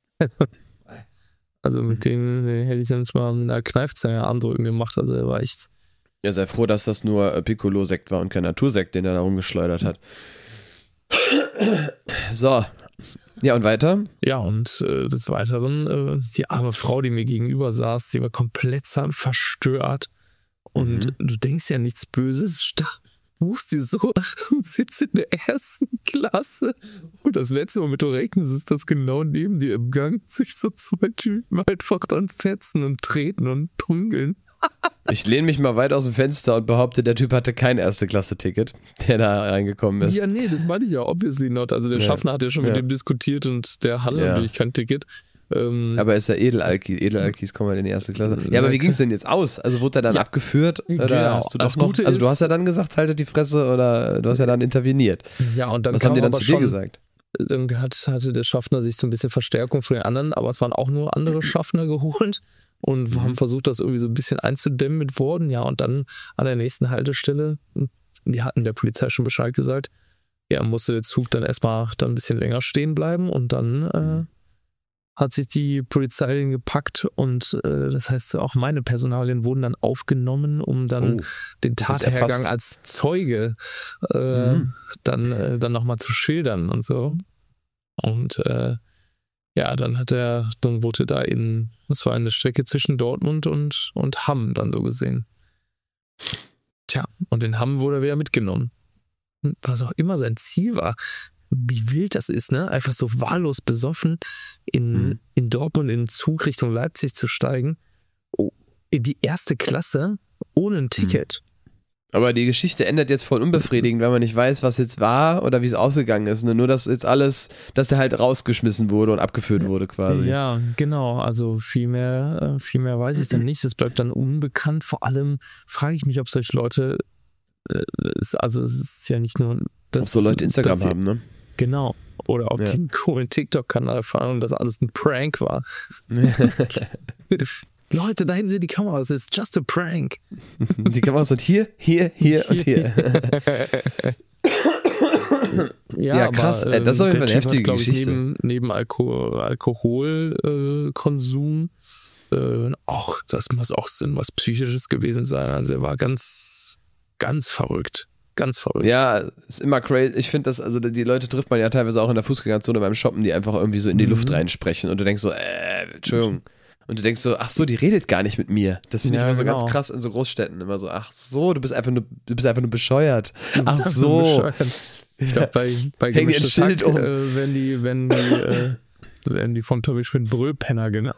Also mit denen hätte ich dann zwar mit einer Kneifzange Armdrücken gemacht, also er war echt... Ja, sei froh, dass das nur Piccolo-Sekt war und kein Natursekt, den er da rumgeschleudert hat. So. Ja, und weiter? Ja, und des Weiteren, die arme Frau, die mir gegenüber saß, die war komplett verstört. Und du denkst ja nichts Böses, buchst die so und sitzt in der ersten Klasse. Und das letzte, womit du rechnest, ist, dass genau neben dir im Gang sich so zwei Typen einfach dann fetzen und treten und prügeln. Ich lehne mich mal weit aus dem Fenster und behaupte, der Typ hatte kein Erste-Klasse-Ticket, der da reingekommen ist. Ja, nee, das meine ich ja, obviously not. Also der Schaffner hat ja schon mit dem diskutiert und der hatte natürlich kein Ticket. Aber er ist ja Edelalki. Edelalkis kommen halt in die erste Klasse. Ja, aber wie ging es denn jetzt aus? Also wurde er dann abgeführt? Oder genau. hast du doch noch? Also du hast ja dann gesagt, haltet die Fresse oder du hast ja dann interveniert. Ja, und dann was haben die dann zu dir gesagt? Dann hatte der Schaffner sich so ein bisschen Verstärkung von den anderen, aber es waren auch nur andere Schaffner geholt. Und haben versucht, das irgendwie so ein bisschen einzudämmen mit Worten. Ja, und dann an der nächsten Haltestelle, die hatten der Polizei schon Bescheid gesagt, ja, musste der Zug dann erstmal dann ein bisschen länger stehen bleiben. Und dann hat sich die Polizei den gepackt und das heißt, auch meine Personalien wurden dann aufgenommen, um dann den Tathergang als Zeuge dann nochmal zu schildern und so. Und ja, dann wurde da das war eine Strecke zwischen Dortmund und Hamm dann so gesehen. Tja, und in Hamm wurde er wieder mitgenommen. Was auch immer sein Ziel war, wie wild das ist, ne? Einfach so wahllos besoffen in Dortmund in den Zug Richtung Leipzig zu steigen, in die erste Klasse ohne ein Ticket. Aber die Geschichte endet jetzt voll unbefriedigend, weil man nicht weiß, was jetzt war oder wie es ausgegangen ist. Nur, dass jetzt alles, dass der halt rausgeschmissen wurde und abgeführt wurde quasi. Ja, genau. Also viel mehr weiß ich dann nicht. Es bleibt dann unbekannt. Vor allem frage ich mich, ob solche Leute, also es ist ja nicht nur... Ob so Leute Instagram haben, ne? Genau. Oder ob die einen coolen TikTok-Kanal fahren und das alles ein Prank war. Leute, da hinten sind die Kameras, it's just a prank. Die Kameras sind hier und hier. Ja, krass, aber, das ist auf jeden Fall eine heftige hat, Geschichte. Neben Alkoholkonsum, das muss auch was Psychisches gewesen sein. Also er war ganz, ganz verrückt. Ganz verrückt. Ja, ist immer crazy. Ich finde das, also die Leute trifft man ja teilweise auch in der Fußgängerzone beim Shoppen, die einfach irgendwie so in die Luft reinsprechen und du denkst so, Entschuldigung. Und du denkst so, ach so, die redet gar nicht mit mir. Das finde ich immer so ganz krass in so Großstädten. Immer so, ach so, du bist einfach nur bescheuert. Ach so. Ich glaube, bei Gemischtes Hack werden die vom Tobisch für einen Brüllpenner genannt.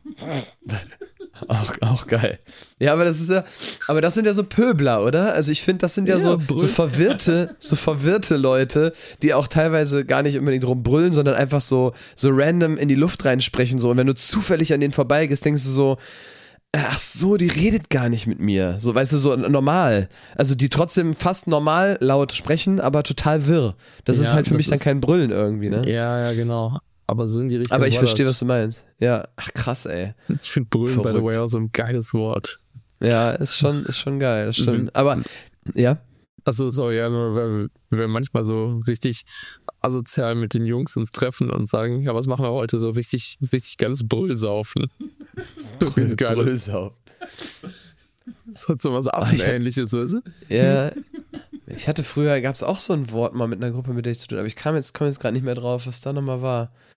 Auch geil. Ja, aber das sind ja so Pöbler, oder? Also ich finde, das sind ja so verwirrte Leute, die auch teilweise gar nicht unbedingt rumbrüllen, sondern einfach so random in die Luft reinsprechen. So. Und wenn du zufällig an denen vorbeigehst, denkst du so, ach so, die redet gar nicht mit mir. So, weißt du, so normal. Also die trotzdem fast normal laut sprechen, aber total wirr. Das ist halt für mich dann kein Brüllen irgendwie, ne? Ja, genau. Aber so in die Richtung. Aber ich verstehe, was du meinst. Ja, ach krass, ey. Ich finde Brüllen, by the way, auch so ein geiles Wort. Ja, ist schon geil. Das stimmt. Aber, ja. Achso, sorry, ja, nur weil wir manchmal so richtig asozial mit den Jungs uns treffen und sagen, ja, was machen wir heute? So richtig, richtig geiles Brüllsaufen. Brüllsaufen. Das hat so was Affenähnliches, weißt du? Ja. Ich hatte früher, gab es auch so ein Wort mal mit einer Gruppe, mit der ich zu tun habe, aber ich komme jetzt gerade nicht mehr drauf, was da nochmal war.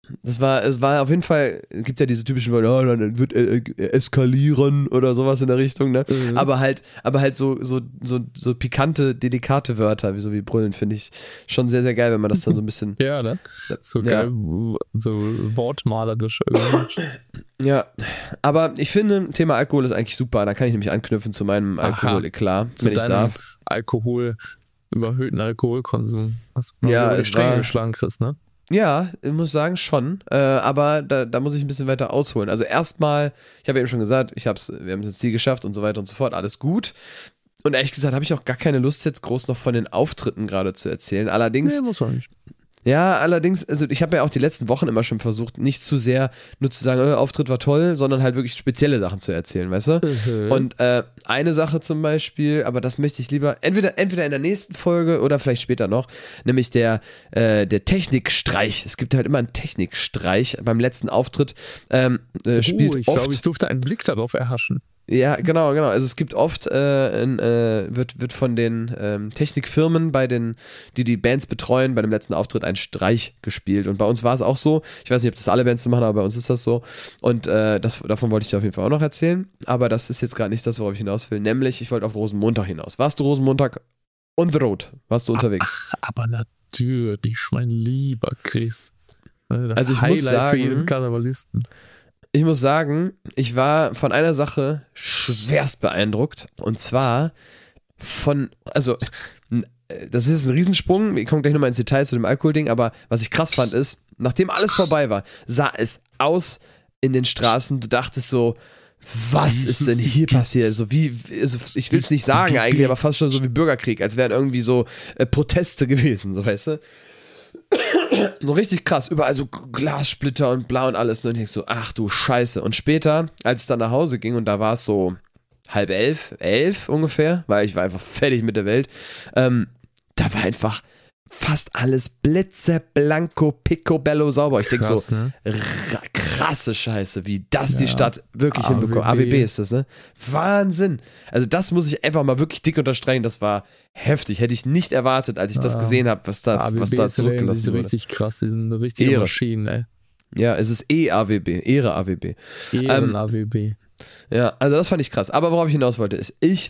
es war auf jeden Fall, es gibt ja diese typischen Worte, oh, dann wird eskalieren oder sowas in der Richtung, ne? Mhm. Aber halt so pikante, delikate Wörter, wie brüllen, finde ich schon sehr, sehr geil, wenn man das dann so ein bisschen. Ja, ne? So geil, so wortmalerisch irgendwie. Ja, aber ich finde, Thema Alkohol ist eigentlich super. Da kann ich nämlich anknüpfen zu meinem Alkohol-Eklat, wenn ich darf. Überhöhten Alkoholkonsum. Hast du Ja, über die es Stränge war- geschlagen, Chris, ne? Ja, ich muss sagen, schon. Aber da muss ich ein bisschen weiter ausholen. Also erstmal, ich habe eben schon gesagt, wir haben das Ziel geschafft und so weiter und so fort, alles gut. Und ehrlich gesagt habe ich auch gar keine Lust, jetzt groß noch von den Auftritten gerade zu erzählen. Allerdings, Nee, muss auch nicht. also ich habe ja auch die letzten Wochen immer schon versucht, nicht zu sehr nur zu sagen, Auftritt war toll, sondern halt wirklich spezielle Sachen zu erzählen, weißt du? Mhm. Und eine Sache zum Beispiel, aber das möchte ich lieber entweder in der nächsten Folge oder vielleicht später noch, nämlich der Technikstreich. Es gibt halt immer einen Technikstreich beim letzten Auftritt. Spielt ich oft. glaube, ich durfte einen Blick darauf erhaschen. Ja, genau. Also es gibt oft, wird von den Technikfirmen die Bands betreuen, bei dem letzten Auftritt ein Streich gespielt. Und bei uns war es auch so, ich weiß nicht, ob das alle Bands so machen, aber bei uns ist das so. Und davon wollte ich dir auf jeden Fall auch noch erzählen. Aber das ist jetzt gerade nicht das, worauf ich hinaus will. Nämlich, ich wollte auf Rosenmontag hinaus. Warst du Rosenmontag on the road? Warst du unterwegs? Aber natürlich, mein lieber Chris. Das Also ich muss Highlight für sagen- jeden Karnevalisten. Ich muss sagen, ich war von einer Sache schwerst beeindruckt. Und zwar das ist ein Riesensprung. Wir kommen gleich nochmal ins Detail zu dem Alkoholding, aber was ich krass fand ist, nachdem alles vorbei war, sah es aus in den Straßen. Du dachtest so, was ist denn hier passiert? Also ich will es nicht sagen eigentlich, aber fast schon so wie Bürgerkrieg, als wären irgendwie so Proteste gewesen, so weißt du? So richtig krass, überall so Glassplitter und bla und alles. Und ich denk so, ach du Scheiße. Und später, als es dann nach Hause ging und da war es so 10:30, 11 ungefähr, weil ich war einfach fertig mit der Welt, da war einfach fast alles blitzeblanco, picobello sauber. Ich denke so, Ne? krasse Scheiße, wie das die Ja. Stadt wirklich hinbekommt. AWB ist das, ne? Wahnsinn. Also das muss ich einfach mal wirklich dick unterstreichen. Das war heftig. Hätte ich nicht erwartet, als ich das gesehen habe, was da zurückgelassen ist wurde. richtig krass, die sind eine richtige Ehre. Maschinen, ey. Ja, es ist AWB, Ehre AWB. AWB. Ja, also das fand ich krass. Aber worauf ich hinaus wollte, ist, ich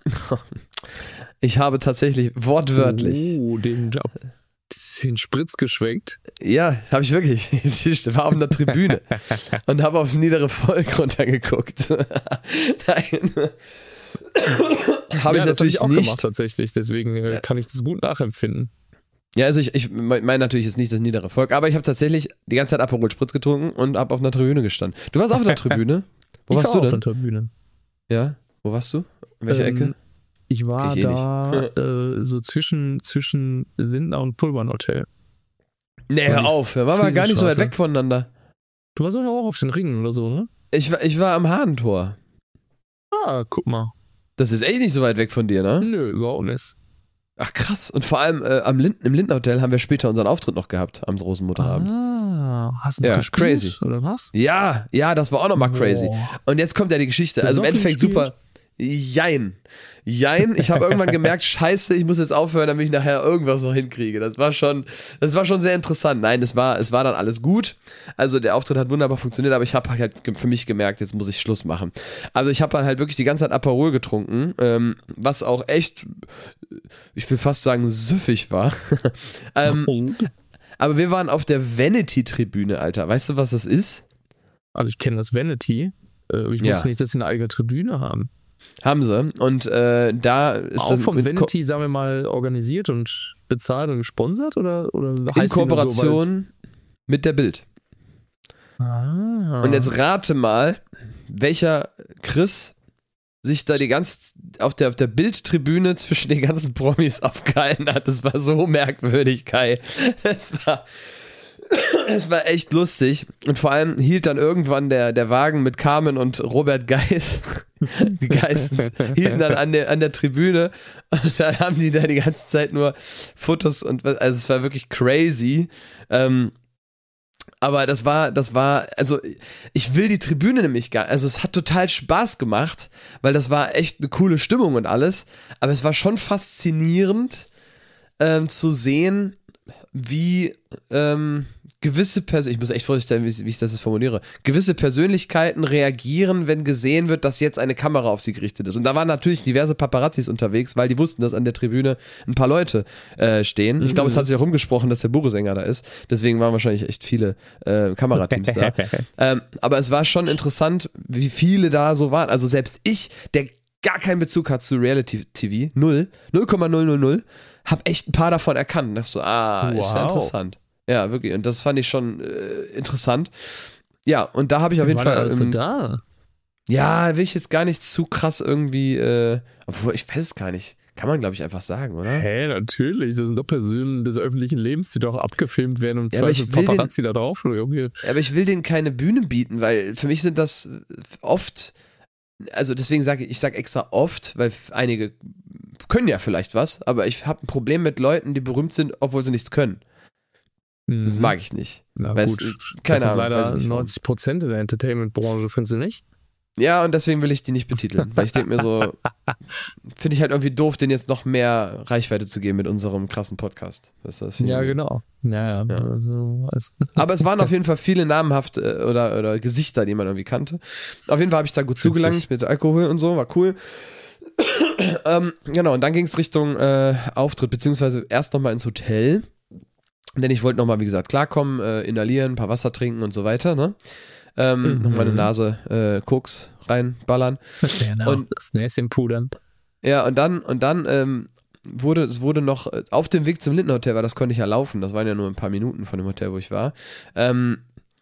habe tatsächlich wortwörtlich, Den Spritz geschwenkt. ja, habe ich wirklich, ich war auf einer Tribüne und habe aufs niedere Volk runtergeguckt. Nein. Habe ich das natürlich auch nicht. gemacht tatsächlich, deswegen kann ich das gut nachempfinden. Ja, also ich meine natürlich jetzt nicht das niedere Volk, aber ich habe tatsächlich die ganze Zeit Aperol Spritz getrunken und habe auf einer Tribüne gestanden. Du warst auch auf einer Tribüne? Wo warst du auf denn? der Tribüne. Ja, wo warst du? In welcher Ecke? Ich war Kenn ich da so zwischen Lindner und Pullman Hotel. Nee, hör auf, wir waren mal gar nicht so weit Friesenstraße. weg voneinander. Du warst doch auch auf den Ringen oder so, ne? Ich war am Hahnentor. Ah, guck mal. Das ist echt nicht so weit weg von dir, ne? Nö, überhaupt nicht. Ach krass. Und vor allem im Lindner Hotel haben wir später unseren Auftritt noch gehabt am Rosenmontagabend. Hast du noch Ja, gespielt, crazy. oder was? Ja, das war auch nochmal crazy. Boah. Und jetzt kommt ja die Geschichte. Also im Besoffen Endeffekt gespielt? super. Jein. Ich habe irgendwann gemerkt, scheiße, ich muss jetzt aufhören, damit ich nachher irgendwas noch hinkriege. Das war schon sehr interessant. Nein, es war dann alles gut. Also der Auftritt hat wunderbar funktioniert, aber ich habe halt für mich gemerkt, jetzt muss ich Schluss machen. Also ich habe dann halt wirklich die ganze Zeit Aperol getrunken, was auch echt, ich will fast sagen, süffig war. Aber wir waren auf der Vanity-Tribüne, Alter. Weißt du, was das ist? Also ich kenne das Vanity. Ich wusste nicht, dass sie eine eigene Tribüne haben. Haben sie. Und da ist Auch dann vom mit Vanity, sagen wir mal, organisiert und bezahlt und gesponsert? Oder in heißt die nur so, Kooperation mit der Bild. weil- Und jetzt rate mal, welcher Chris sich da auf der Bildtribüne zwischen den ganzen Promis aufgehalten hat. Das war so merkwürdig, Kai. Es war echt lustig. Und vor allem hielt dann irgendwann der Wagen mit Carmen und Robert Geis. Die Geistens hielten dann an der Tribüne. Und dann haben die da die ganze Zeit nur Fotos und also es war wirklich crazy. Aber das war, also ich will die Tribüne nämlich gar, also es hat total Spaß gemacht, weil das war echt eine coole Stimmung und alles, aber es war schon faszinierend zu sehen, wie gewisse ich muss echt vorsichtig sein, wie ich das jetzt formuliere, gewisse Persönlichkeiten reagieren, wenn gesehen wird, dass jetzt eine Kamera auf sie gerichtet ist. Und da waren natürlich diverse Paparazzis unterwegs, weil die wussten, dass an der Tribüne ein paar Leute stehen. Ich glaube, es hat sich auch rumgesprochen, dass der Bure-Sänger da ist. Deswegen waren wahrscheinlich echt viele Kamerateams da. Aber es war schon interessant, wie viele da so waren. Also selbst ich, der gar keinen Bezug hat zu Reality-TV, 0,000, hab echt ein paar davon erkannt. Dachte so, ist ja interessant. Ja, wirklich. Und das fand ich schon interessant. Ja, und da habe ich auf jeden Fall. Warst du da? Ja, will ich jetzt gar nicht zu krass irgendwie, obwohl, ich weiß es gar nicht. Kann man, glaube ich, einfach sagen, oder? Natürlich. Das sind doch Personen des öffentlichen Lebens, die doch abgefilmt werden und Zweifel Paparazzi da drauf. Oder irgendwie. Aber ich will denen keine Bühne bieten, weil für mich sind das oft. Also deswegen sage ich sage extra oft, weil einige können ja vielleicht was, aber ich habe ein Problem mit Leuten, die berühmt sind, obwohl sie nichts können. Das mag ich nicht. Na gut, keine Ahnung, leider 90% der Entertainment-Branche, findest du nicht? Ja, und deswegen will ich die nicht betiteln, weil ich denke mir so, finde ich halt irgendwie doof, denen jetzt noch mehr Reichweite zu geben mit unserem krassen Podcast. Ja, genau. Ja. Also, aber es waren auf jeden Fall viele namhafte oder Gesichter, die man irgendwie kannte. Auf jeden Fall habe ich da gut zugelangt mit Alkohol und so, war cool. Genau, und dann ging es Richtung Auftritt, beziehungsweise erst nochmal ins Hotel. Denn ich wollte nochmal, wie gesagt, klarkommen, inhalieren, ein paar Wasser trinken und so weiter, ne? Noch meine Nase Koks reinballern. Genau, und das Näschen pudern. Ja, und dann wurde noch auf dem Weg zum Lindenhotel, weil das konnte ich ja laufen, das waren ja nur ein paar Minuten von dem Hotel, wo ich war, kam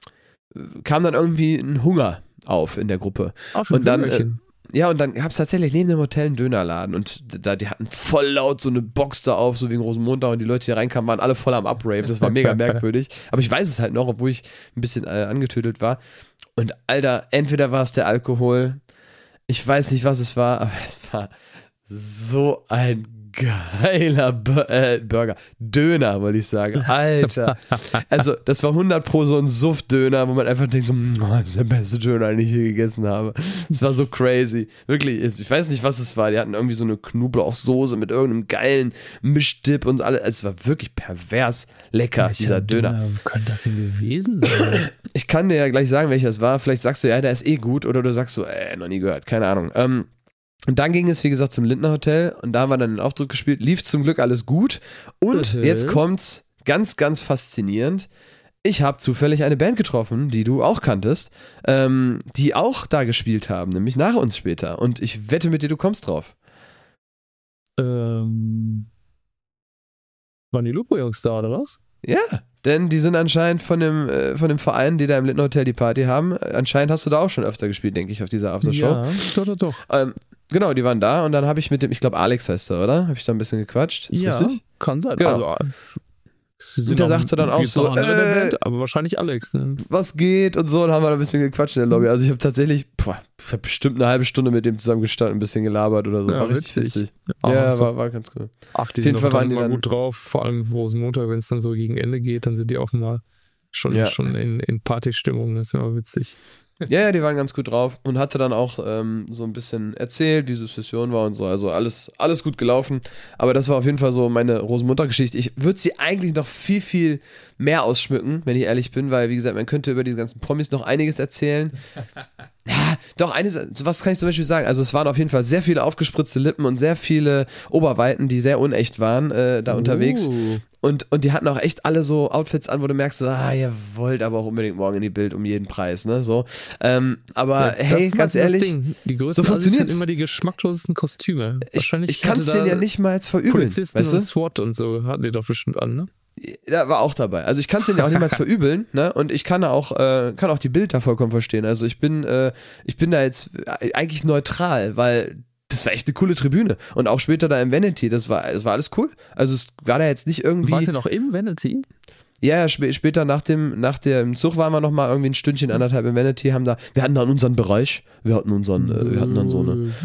dann irgendwie ein Hunger auf in der Gruppe. Und dann ja, und dann gab es tatsächlich neben dem Hotel einen Dönerladen und die hatten voll laut so eine Box da auf, so wegen Rosenmontag, und die Leute, die reinkamen, waren alle voll am Uprave. Das war mega merkwürdig. Aber ich weiß es halt noch, obwohl ich ein bisschen angetötet war. Und Alter, entweder war es der Alkohol, ich weiß nicht, was es war, aber es war so ein geiler Burger. Döner, wollte ich sagen. Alter. Also, das war 100% so ein Suff-Döner, wo man einfach denkt, so, das ist der beste Döner, den ich je gegessen habe. Das war so crazy. Wirklich, ich weiß nicht, was es war. Die hatten irgendwie so eine Knoblauchsoße mit irgendeinem geilen Mischdip und alles. Es war wirklich pervers lecker, dieser Döner. Könnte das denn gewesen sein? Ich kann dir ja gleich sagen, welcher es war. Vielleicht sagst du, ja, der ist eh gut. Oder du sagst so, noch nie gehört. Keine Ahnung. Und dann ging es, wie gesagt, zum Lindner Hotel und da haben wir dann den Auftritt gespielt. Lief zum Glück alles gut. Und jetzt kommt's ganz, ganz faszinierend. Ich habe zufällig eine Band getroffen, die du auch kanntest, die auch da gespielt haben, nämlich nach uns später. Und ich wette mit dir, du kommst drauf. Waren die Lupo-Jungs da, oder was? Ja, denn die sind anscheinend von dem Verein, die da im Lindner Hotel die Party haben. Anscheinend hast du da auch schon öfter gespielt, denke ich, auf dieser Aftershow. Ja, doch. Genau, die waren da und dann habe ich mit dem, ich glaube Alex heißt er, oder? Habe ich da ein bisschen gequatscht? Ist richtig? Kann sein. Genau. Also, und der sagte dann auch so, der Band, aber wahrscheinlich Alex. Ne? Was geht? Und so, und haben wir da ein bisschen gequatscht in der Lobby. Also ich habe tatsächlich, ich habe bestimmt eine halbe Stunde mit dem zusammen gestanden, ein bisschen gelabert oder so. Ja, war richtig witzig. Ja, war ganz cool. Ach, die sind auf jeden Fall waren gut drauf, vor allem Rosenmontag, wenn es dann so gegen Ende geht, dann sind die auch mal schon in Partystimmung, das ist immer witzig. Ja, die waren ganz gut drauf und hatte dann auch so ein bisschen erzählt, wie die Session war und so. Also alles gut gelaufen. Aber das war auf jeden Fall so meine Rosenmontag-Geschichte. Ich würde sie eigentlich noch viel, viel mehr ausschmücken, wenn ich ehrlich bin, weil, wie gesagt, man könnte über diese ganzen Promis noch einiges erzählen. Ja, doch, was kann ich zum Beispiel sagen? Also es waren auf jeden Fall sehr viele aufgespritzte Lippen und sehr viele Oberweiten, die sehr unecht waren da unterwegs. Und die hatten auch echt alle so Outfits an, wo du merkst, ihr wollt aber auch unbedingt morgen in die Bild um jeden Preis, ne? So. Aber ja, hey, ganz ehrlich, die größten so sind immer die geschmacklosesten Kostüme. Wahrscheinlich ich kann es denen ja nicht mal verübeln. Polizisten weißt du? Und SWAT und so hatten die doch bestimmt an, ne? Ja, war auch dabei. Also ich kann es denen ja auch niemals verübeln, ne? Und ich kann auch die Bild da vollkommen verstehen. Also ich bin da jetzt eigentlich neutral, weil das war echt eine coole Tribüne. Und auch später da im Vanity, das war alles cool. Also es war da jetzt nicht irgendwie... Warst du noch im Vanity? Ja, später nach dem Zug waren wir nochmal irgendwie ein Stündchen, anderthalb im Vanity, wir hatten dann unseren Bereich, wir hatten dann so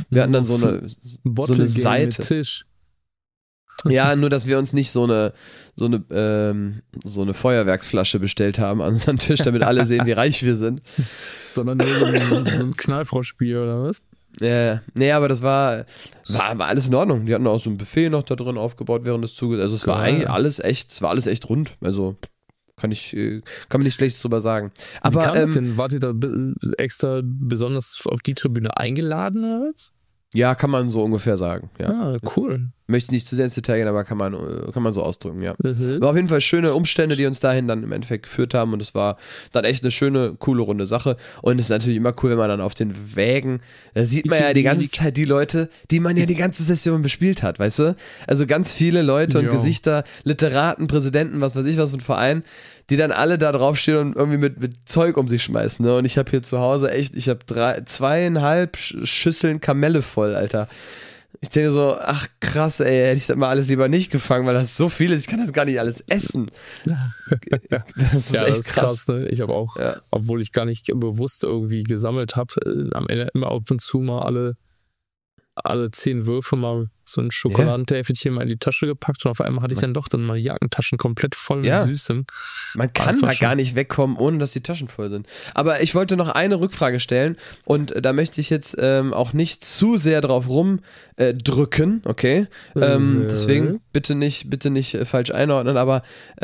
eine Seite. Tisch. Ja, nur dass wir uns nicht so eine Feuerwerksflasche bestellt haben an unseren Tisch, damit alle sehen, wie reich wir sind. Sondern nur so ein Knallfroschspiel oder was? Nee, aber das war alles in Ordnung. Die hatten auch so ein Buffet noch da drin aufgebaut während des Zuges. Also es war eigentlich alles echt rund. Also Kann man nicht schlecht drüber sagen. Aber wie kam das denn? Wart ihr da extra besonders auf die Tribüne eingeladen oder was? Ja, kann man so ungefähr sagen. Ja. Ah, cool. Möchte nicht zu sehr ins Detail gehen, aber kann man so ausdrücken, ja. Mhm. War auf jeden Fall schöne Umstände, die uns dahin dann im Endeffekt geführt haben und es war dann echt eine schöne, coole, runde Sache und es ist natürlich immer cool, wenn man dann auf den Wägen, da sieht man ja die ganze Zeit die Leute, die man ja die ganze Session bespielt hat, weißt du? Also ganz viele Leute und Gesichter, Literaten, Präsidenten, was weiß ich was von Vereinen, die dann alle da draufstehen und irgendwie mit Zeug um sich schmeißen, ne? Und ich habe hier zu Hause ich habe 2,5 Schüsseln Kamelle voll, Alter. Ich denke so, ach krass, ey, hätte ich das mal alles lieber nicht gefangen, weil das so viel ist, ich kann das gar nicht alles essen. Das ist echt krass. Ne? Ich habe auch, obwohl ich gar nicht bewusst irgendwie gesammelt habe, am Ende immer ab und zu mal alle 10 Würfe mal so ein Schokoladentäfelchen mal in die Tasche gepackt und auf einmal hatte ich dann doch dann mal Jackentaschen komplett voll mit Süßem. Man kann da gar nicht wegkommen, ohne dass die Taschen voll sind. Aber ich wollte noch eine Rückfrage stellen und da möchte ich jetzt auch nicht zu sehr drauf rumdrücken, okay? Deswegen bitte nicht falsch einordnen, aber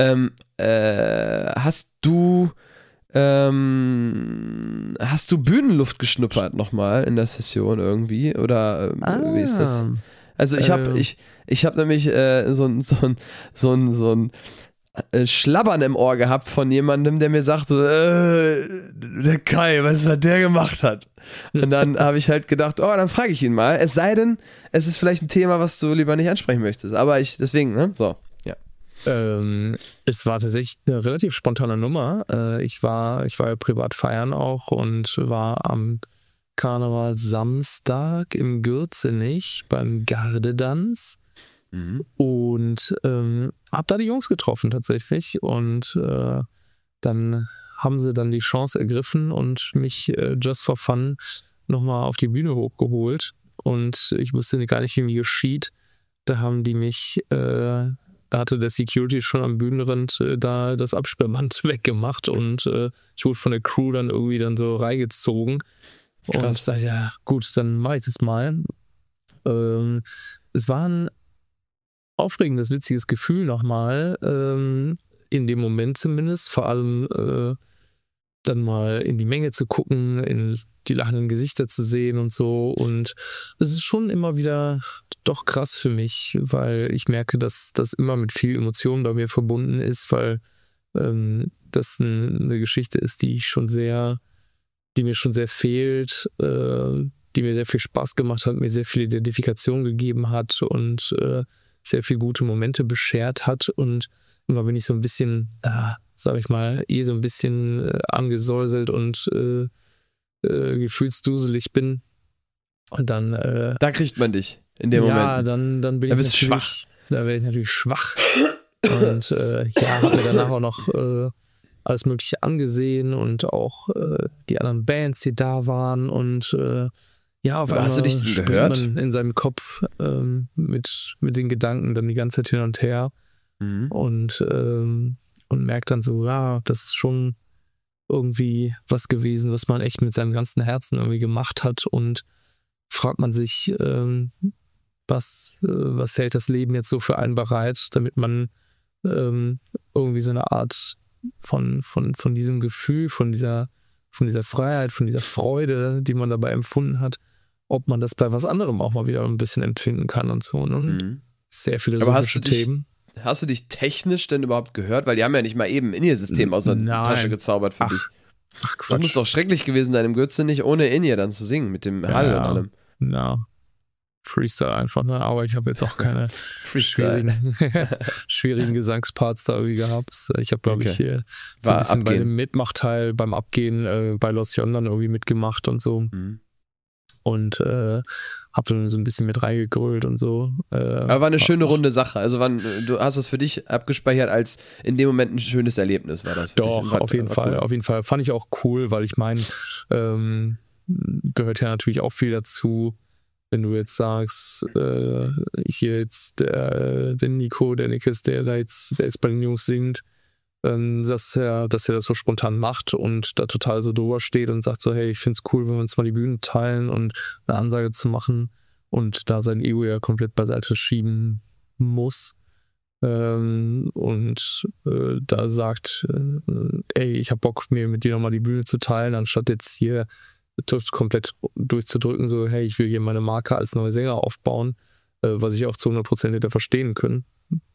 hast du Bühnenluft geschnuppert nochmal in der Session irgendwie? Oder wie ist das? Also ich hab nämlich so ein Schlabbern im Ohr gehabt von jemandem, der mir sagte, der Kai, was der gemacht hat. Und dann habe ich halt gedacht, dann frage ich ihn mal. Es sei denn, es ist vielleicht ein Thema, was du lieber nicht ansprechen möchtest. Aber deswegen, ne? So. Es war tatsächlich eine relativ spontane Nummer. Ich war ja privat feiern auch und war am Karneval Samstag im Gürzenich beim Gardedanz und hab da die Jungs getroffen tatsächlich und dann haben sie dann die Chance ergriffen und mich just for fun nochmal auf die Bühne hochgeholt und ich wusste gar nicht, wie mir geschieht. Da haben die mich da hatte der Security schon am Bühnenrand da das Absperrband weggemacht und ich wurde von der Crew dann irgendwie dann so reingezogen. Krass. Und ich dachte, ja gut, dann mache ich das mal. Es war ein aufregendes, witziges Gefühl nochmal, in dem Moment zumindest, vor allem dann mal in die Menge zu gucken, in die lachenden Gesichter zu sehen und so. Und es ist schon immer wieder doch krass für mich, weil ich merke, dass das immer mit viel Emotionen bei mir verbunden ist, weil das eine Geschichte ist, die mir schon sehr fehlt, die mir sehr viel Spaß gemacht hat, mir sehr viel Identifikation gegeben hat und sehr viele gute Momente beschert hat. Und immer bin ich so ein bisschen, sag ich mal, so ein bisschen angesäuselt und gefühlsduselig bin. Und dann da kriegt man dich in dem Moment. Ja, dann bin ich natürlich schwach. Da werde ich natürlich schwach. Und habe mir danach auch noch alles Mögliche angesehen und auch die anderen Bands, die da waren. Und auf einmal hast du dich springt gehört? Man in seinem Kopf mit den Gedanken dann die ganze Zeit hin und her. Und merkt dann so, das ist schon irgendwie was gewesen, was man echt mit seinem ganzen Herzen irgendwie gemacht hat. Und fragt man sich, was hält das Leben jetzt so für einen bereit, damit man irgendwie so eine Art von diesem Gefühl, von dieser Freiheit, von dieser Freude, die man dabei empfunden hat, ob man das bei was anderem auch mal wieder ein bisschen empfinden kann und so. Ne? Sehr philosophische Themen. Hast du dich technisch denn überhaupt gehört? Weil die haben ja nicht mal eben In-Ear-System aus der Tasche gezaubert für dich. Ach Quatsch. Das muss doch schrecklich gewesen sein, im Gürtel nicht ohne In-Ear dann zu singen, mit dem Hall und allem. Ja, Freestyle einfach, ne? Aber ich habe jetzt auch keine schwierigen Gesangsparts da irgendwie gehabt. Ich habe, glaube ich, hier so ein bisschen bei dem Mitmachteil beim Abgehen bei Los Yon dann irgendwie mitgemacht und so. Und habe dann so ein bisschen mit reingegrölt und so. Aber war eine schöne runde Sache. Also du hast es für dich abgespeichert als in dem Moment ein schönes Erlebnis, war das für Doch, dich? auf jeden Fall. Cool. Auf jeden Fall. Fand ich auch cool, weil ich meine, gehört ja natürlich auch viel dazu, wenn du jetzt sagst, hier jetzt der Nico, der Nikes, der jetzt bei den Jungs singt, dass er das so spontan macht und da total so drüber steht und sagt so, hey, ich find's cool, wenn wir uns mal die Bühne teilen und eine Ansage zu machen und da sein Ego ja komplett beiseite schieben muss. da sagt, ey, ich hab Bock, mir mit dir nochmal die Bühne zu teilen, anstatt jetzt hier komplett durchzudrücken, so, hey, ich will hier meine Marke als neuer Sänger aufbauen, was ich auch zu 100% hätte verstehen können.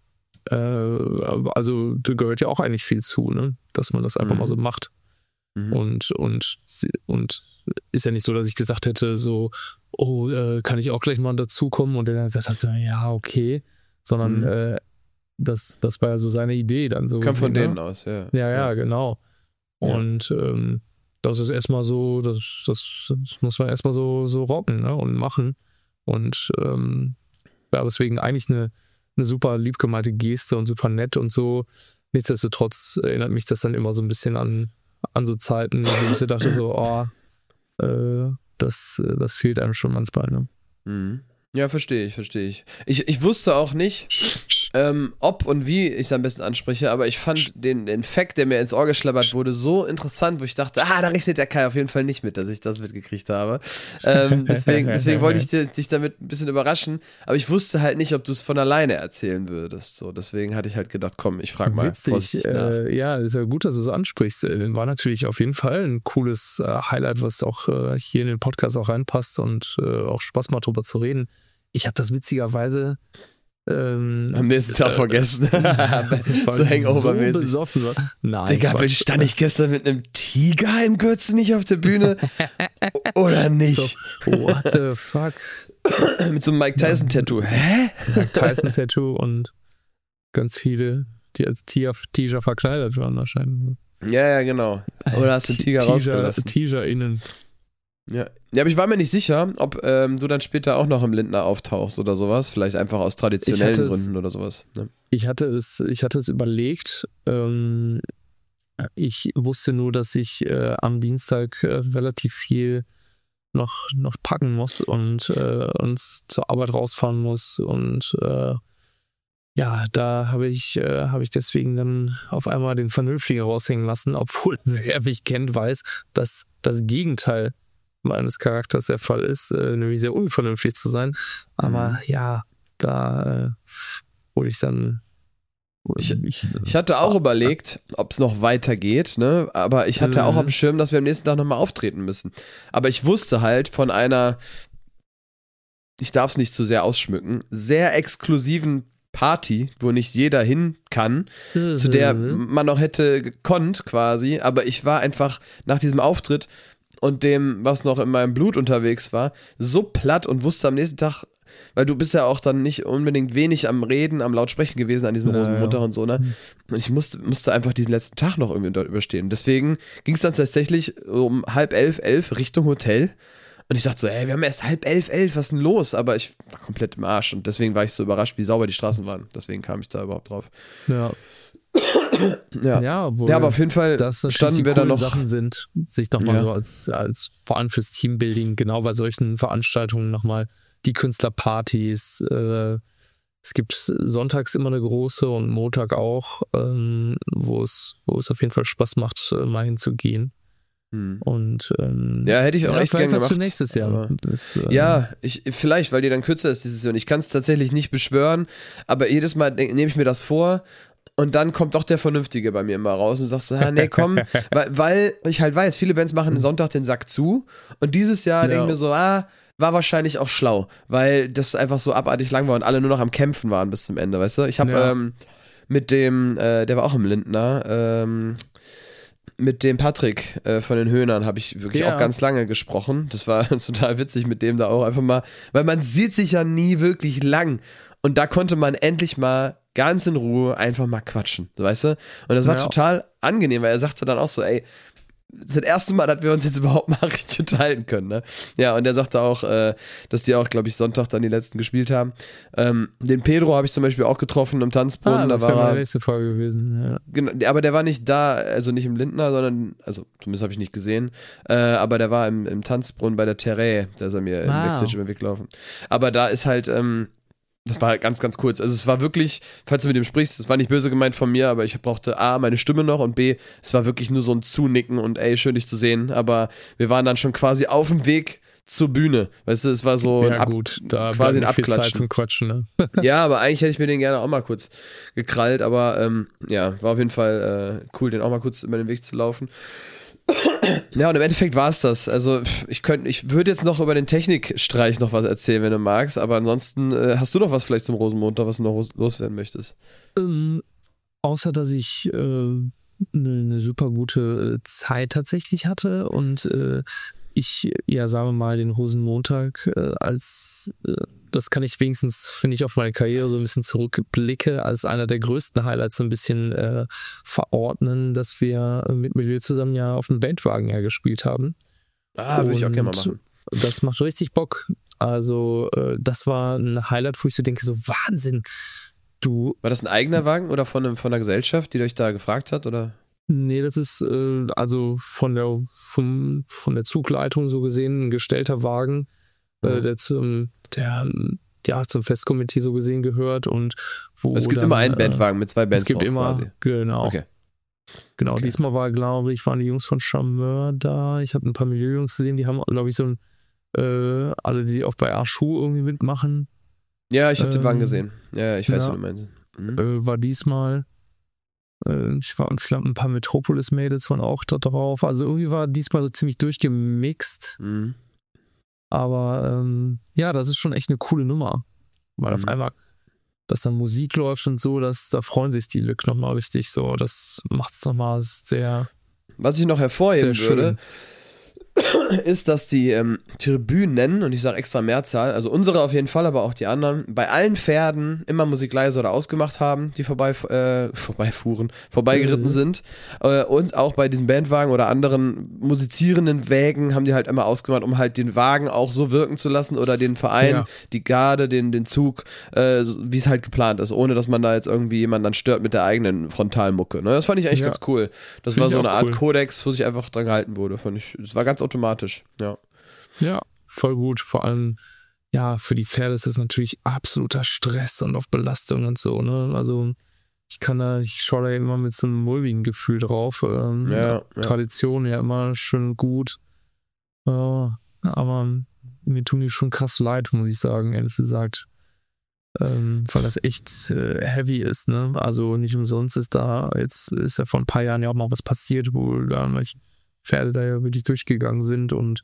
Also da gehört ja auch eigentlich viel zu, ne? Dass man das einfach mal so macht. Und ist ja nicht so, dass ich gesagt hätte, so, kann ich auch gleich mal dazukommen? Und der dann gesagt hat, so, ja, okay. Sondern das war ja so seine Idee dann so. Kam von denen aus, ja. Ja, genau. Ja. Und das ist erstmal so, das muss man erstmal so rocken, ne? Und machen. Und deswegen eigentlich eine super liebgemeinte Geste und super nett und so. Nichtsdestotrotz erinnert mich das dann immer so ein bisschen an so Zeiten, wo ich so dachte, so, das fehlt einem schon manchmal. Ne? Mhm. Ja, verstehe ich. Ich wusste auch nicht, ob und wie ich es am besten anspreche, aber ich fand den Fact, der mir ins Ohr geschlabbert wurde, so interessant, wo ich dachte, da rechnet der Kai auf jeden Fall nicht mit, dass ich das mitgekriegt habe. Deswegen wollte ich dich damit ein bisschen überraschen, aber ich wusste halt nicht, ob du es von alleine erzählen würdest. So, deswegen hatte ich halt gedacht, komm, ich frage mal. Witzig, ja, ist ja gut, dass du es ansprichst. War natürlich auf jeden Fall ein cooles Highlight, was auch hier in den Podcast auch reinpasst und auch Spaß macht, drüber zu reden. Ich habe das witzigerweise am nächsten Tag vergessen. So hangover-mäßig. So besoffen war. Nein. Digga, stand ich gestern mit einem Tiger im Gürtel nicht auf der Bühne? Oder nicht? So, what the fuck? Mit so einem Mike Tyson-Tattoo. Hä? Mike Tyson-Tattoo und ganz viele, die als Tiger verkleidet waren wahrscheinlich. Ja, genau. Oder hast du den Tiger rausgelassen? TigerInnen. Ja, aber ich war mir nicht sicher, ob du dann später auch noch im Lindner auftauchst oder sowas. Vielleicht einfach aus traditionellen Gründen oder sowas. Ne? Ich hatte es überlegt. Ich wusste nur, dass ich am Dienstag relativ viel noch packen muss und zur Arbeit rausfahren muss. Und da habe ich deswegen dann auf einmal den Vernünftigen raushängen lassen, obwohl wer mich kennt, weiß, dass das Gegenteil meines Charakters der Fall ist, nämlich sehr unvernünftig zu sein. Aber da wurde ich dann. Ich hatte auch überlegt, ob es noch weitergeht, ne? Aber ich hatte auch auf dem Schirm, dass wir am nächsten Tag nochmal auftreten müssen. Aber ich wusste halt von einer, ich darf es nicht zu sehr ausschmücken, sehr exklusiven Party, wo nicht jeder hin kann, zu der man noch hätte gekonnt quasi. Aber ich war einfach nach diesem Auftritt und dem, was noch in meinem Blut unterwegs war, so platt und wusste am nächsten Tag, weil du bist ja auch dann nicht unbedingt wenig am Reden, am Lautsprechen gewesen an diesem Rosenmontag und so, ne? Und ich musste einfach diesen letzten Tag noch irgendwie dort überstehen. Deswegen ging es dann tatsächlich um 10:30 Richtung Hotel. Und ich dachte so, wir haben erst 10:30, was ist denn los? Aber ich war komplett im Arsch und deswegen war ich so überrascht, wie sauber die Straßen waren. Deswegen kam ich da überhaupt drauf. Ja, aber auf jeden Fall standen wir da noch. Sachen sind, sich nochmal so als vor allem fürs Teambuilding, genau bei solchen Veranstaltungen nochmal die Künstlerpartys. Es gibt sonntags immer eine große und Montag auch, wo es auf jeden Fall Spaß macht, mal hinzugehen. Und hätte ich auch echt gerne gemacht. Für nächstes Jahr. Vielleicht, weil die dann kürzer ist dieses Jahr. Und ich kann es tatsächlich nicht beschwören, aber jedes Mal nehme ich mir das vor. Und dann kommt doch der Vernünftige bei mir immer raus und sagst so, nee, komm, weil ich halt weiß, viele Bands machen den Sonntag den Sack zu und dieses Jahr denke ich mir so, war wahrscheinlich auch schlau, weil das einfach so abartig lang war und alle nur noch am Kämpfen waren bis zum Ende, weißt du? Ich habe mit dem, der war auch im Lindner, mit dem Patrick von den Höhnern habe ich wirklich auch ganz lange gesprochen. Das war total witzig mit dem da auch einfach mal, weil man sieht sich ja nie wirklich lang und da konnte man endlich mal ganz in Ruhe einfach mal quatschen, weißt du? Und das war total angenehm, weil er sagte dann auch so, ey, das ist das erste Mal, dass wir uns jetzt überhaupt mal richtig unterhalten können, ne? Ja, und er sagte auch, dass die auch, glaube ich, Sonntag dann die letzten gespielt haben. Den Pedro habe ich zum Beispiel auch getroffen im Tanzbrunnen. Das wäre meine nächste Folge gewesen, ja. Genau, aber der war nicht da, also nicht im Lindner, sondern, also zumindest habe ich nicht gesehen, aber der war im Tanzbrunnen bei der Terrae, da ist er mir im Backstage über den Weg gelaufen. Aber da ist halt, das war halt ganz, ganz kurz. Also es war wirklich, falls du mit ihm sprichst, das war nicht böse gemeint von mir, aber ich brauchte A, meine Stimme noch und B, es war wirklich nur so ein Zunicken und ey, schön dich zu sehen. Aber wir waren dann schon quasi auf dem Weg zur Bühne. Weißt du, es war so ja, gut, da quasi ein bleibt nicht viel Zeit Abklatschen. zum Quatschen, ne? Ja, aber eigentlich hätte ich mir den gerne auch mal kurz gekrallt, aber ja, war auf jeden Fall cool, den auch mal kurz über den Weg zu laufen. Ja, und im Endeffekt war es das. Also ich würde jetzt noch über den Technikstreich noch was erzählen, wenn du magst, aber ansonsten hast du noch was vielleicht zum Rosenmontag, was du noch loswerden möchtest? Außer, dass ich eine super gute Zeit tatsächlich hatte und ich, ja, sagen wir mal, den Rosenmontag als, das kann ich wenigstens, finde ich, auf meine Karriere so ein bisschen zurückblicke, als einer der größten Highlights so ein bisschen verordnen, dass wir mit Milieu zusammen ja auf dem Bandwagen ja gespielt haben. Würde ich auch gerne mal machen. Das macht richtig Bock. Also das war ein Highlight, wo ich so denke, so Wahnsinn. War das ein eigener Wagen oder von der Gesellschaft, die euch da gefragt hat, oder? Nee, das ist also von der Zugleitung so gesehen ein gestellter Wagen, der zum Festkomitee so gesehen gehört und wo es gibt dann, immer einen Bandwagen mit 2 Bands es gibt drauf immer, quasi. Genau. Okay. Genau, Okay. Diesmal waren die Jungs von Charmeur da. Ich habe ein paar Milieu-Jungs gesehen, die haben, glaube ich, so ein alle, die auch bei Arschu irgendwie mitmachen. Ja, ich habe den Wagen gesehen. Ja, ich weiß, ja. was du meinst. Mhm. War diesmal. Ich glaube, ein paar Metropolis-Mädels waren auch da drauf. Also irgendwie war diesmal so ziemlich durchgemixt. Mhm. Aber ja, das ist schon echt eine coole Nummer. Weil auf einmal, dass dann Musik läuft und so, da freuen sich die Lück nochmal richtig so. Das macht es nochmal sehr. Was ich noch hervorheben sehr würde, schön. ist, dass die Tribünen, und ich sage extra Mehrzahl, also unsere auf jeden Fall, aber auch die anderen, bei allen Pferden immer Musik leise oder ausgemacht haben, die vorbeigeritten sind. Und auch bei diesen Bandwagen oder anderen musizierenden Wägen haben die halt immer ausgemacht, um halt den Wagen auch so wirken zu lassen oder den Verein, die Garde, den Zug, wie es halt geplant ist, ohne dass man da jetzt irgendwie jemanden dann stört mit der eigenen Frontalmucke. Ne? Das fand ich eigentlich ganz cool. Das Find war ich so auch eine Art cool. Kodex, wo sich einfach dran gehalten wurde. Es war ganz automatisch, ja. Ja, voll gut. Vor allem, ja, für die Pferde ist das natürlich absoluter Stress und auf Belastung und so, ne? Also ich schaue da immer mit so einem mulmigen Gefühl drauf. Tradition ja immer schön gut. Aber mir tun die schon krass leid, muss ich sagen, ehrlich gesagt. Weil das echt heavy ist, ne? Also nicht umsonst ist ja vor ein paar Jahren ja auch mal was passiert, wo da welche Pferde da ja wirklich durchgegangen sind und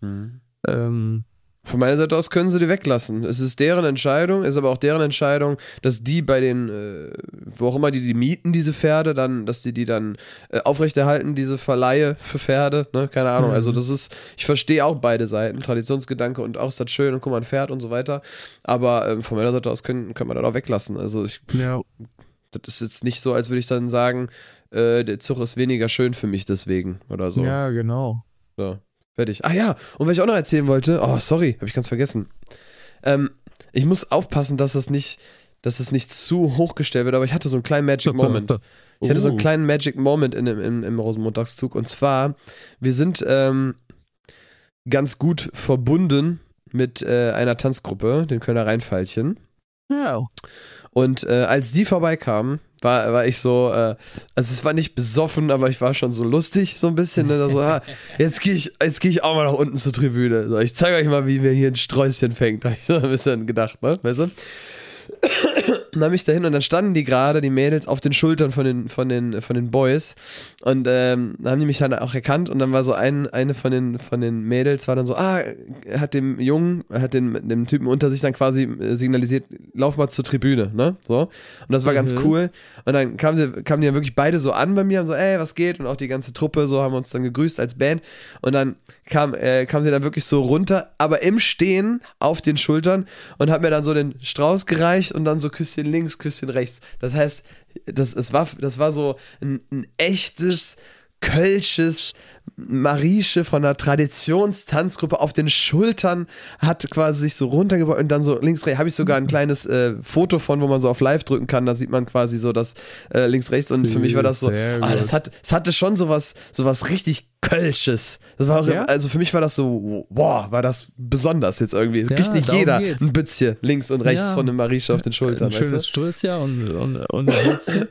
von meiner Seite aus können sie die weglassen. Es ist deren Entscheidung, ist aber auch deren Entscheidung, dass die bei den, wo auch immer die mieten, diese Pferde, dann, dass die dann aufrechterhalten, diese Verleihe für Pferde, ne, keine Ahnung. Also ich verstehe auch beide Seiten, Traditionsgedanke und auch ist das schön und guck mal, ein Pferd und so weiter. Aber von meiner Seite aus können wir das auch weglassen. Also das ist jetzt nicht so, als würde ich dann sagen, der Zug ist weniger schön für mich deswegen oder so. Ja, genau. So. Fertig. Ah ja, und was ich auch noch erzählen wollte, sorry, habe ich ganz vergessen. Ich muss aufpassen, dass es nicht zu hochgestellt wird, aber ich hatte so einen kleinen Magic Moment. Ich hatte so einen kleinen Magic Moment im Rosenmontagszug und zwar, wir sind ganz gut verbunden mit einer Tanzgruppe, den Kölner Rheinfeilchen. Ja. Und als die vorbeikamen, war ich so, also es war nicht besoffen, aber ich war schon so lustig, so ein bisschen. Ne? So, jetzt geh ich auch mal nach unten zur Tribüne. So, ich zeige euch mal, wie mir hier ein Sträußchen fängt. Da habe ich so ein bisschen gedacht, ne? Weißt du? Dann bin ich dahin und dann standen die gerade, die Mädels, auf den Schultern von den Boys und dann haben die mich dann auch erkannt und dann war so eine von den Mädels war dann so, hat dem Typen unter sich dann quasi signalisiert, lauf mal zur Tribüne, ne, so, und das war ganz cool und dann kamen die ja wirklich beide so an bei mir und so, ey, was geht, und auch die ganze Truppe, so haben wir uns dann gegrüßt als Band und dann kam sie dann wirklich so runter, aber im Stehen auf den Schultern und hat mir dann so den Strauß gereicht und dann so Küsschen links, Küsschen rechts. Das heißt, das war so ein echtes, kölsches Mariesche von einer Traditionstanzgruppe auf den Schultern, hat quasi sich so runtergebaut und dann so links, rechts, habe ich sogar ein kleines Foto von, wo man so auf Live drücken kann, da sieht man quasi so das links, rechts und für mich war das so, es hatte schon sowas richtig Kölsches. Das war auch, also für mich war das so, boah, war das besonders jetzt irgendwie. Es kriegt nicht jeder ein Bützchen links und rechts von einem Mariesche auf den Schultern. Ein schönes Strößchen und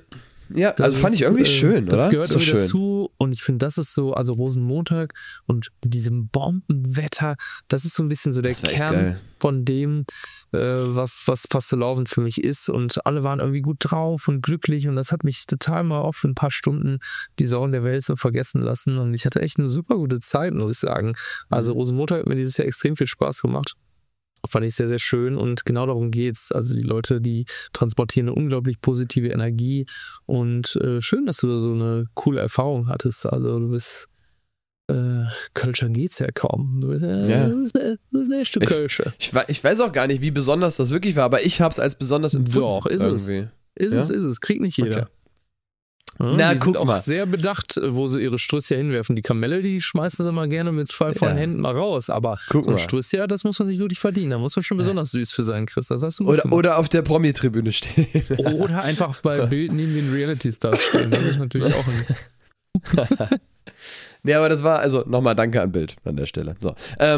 Ja, also fand ich irgendwie schön, oder? Das gehört so irgendwie schön dazu und ich finde, das ist so, also Rosenmontag und mit diesem Bombenwetter, das ist so ein bisschen so der Kern von dem, was Fastelavn für mich ist und alle waren irgendwie gut drauf und glücklich und das hat mich total mal auch für ein paar Stunden die Sorgen der Welt so vergessen lassen und ich hatte echt eine super gute Zeit, muss ich sagen. Also Rosenmontag hat mir dieses Jahr extrem viel Spaß gemacht. Fand ich sehr, sehr schön und genau darum geht's. Also die Leute, die transportieren eine unglaublich positive Energie und schön, dass du da so eine coole Erfahrung hattest. Also du bist Kölscher geht's ja kaum. Du bist ein echte Kölscher. Ich weiß auch gar nicht, wie besonders das wirklich war, aber ich habe es als besonders empfunden. Doch, ist irgendwie. es. Ist es. Kriegt nicht jeder. Okay. Ja, die sind auch sehr bedacht, wo sie ihre Strüsschen hinwerfen. Die Kamelle, die schmeißen sie mal gerne mit 2 vollen Händen mal raus. Aber so ein Strüsschen, das muss man sich wirklich verdienen. Da muss man schon besonders süß für sein, Chris. Das hast du gut gemacht. Oder auf der Promi-Tribüne stehen. Oder einfach bei Bild neben den Reality-Stars stehen. Das ist natürlich auch ein... Nee, aber das war, also nochmal danke an Bild an der Stelle. So.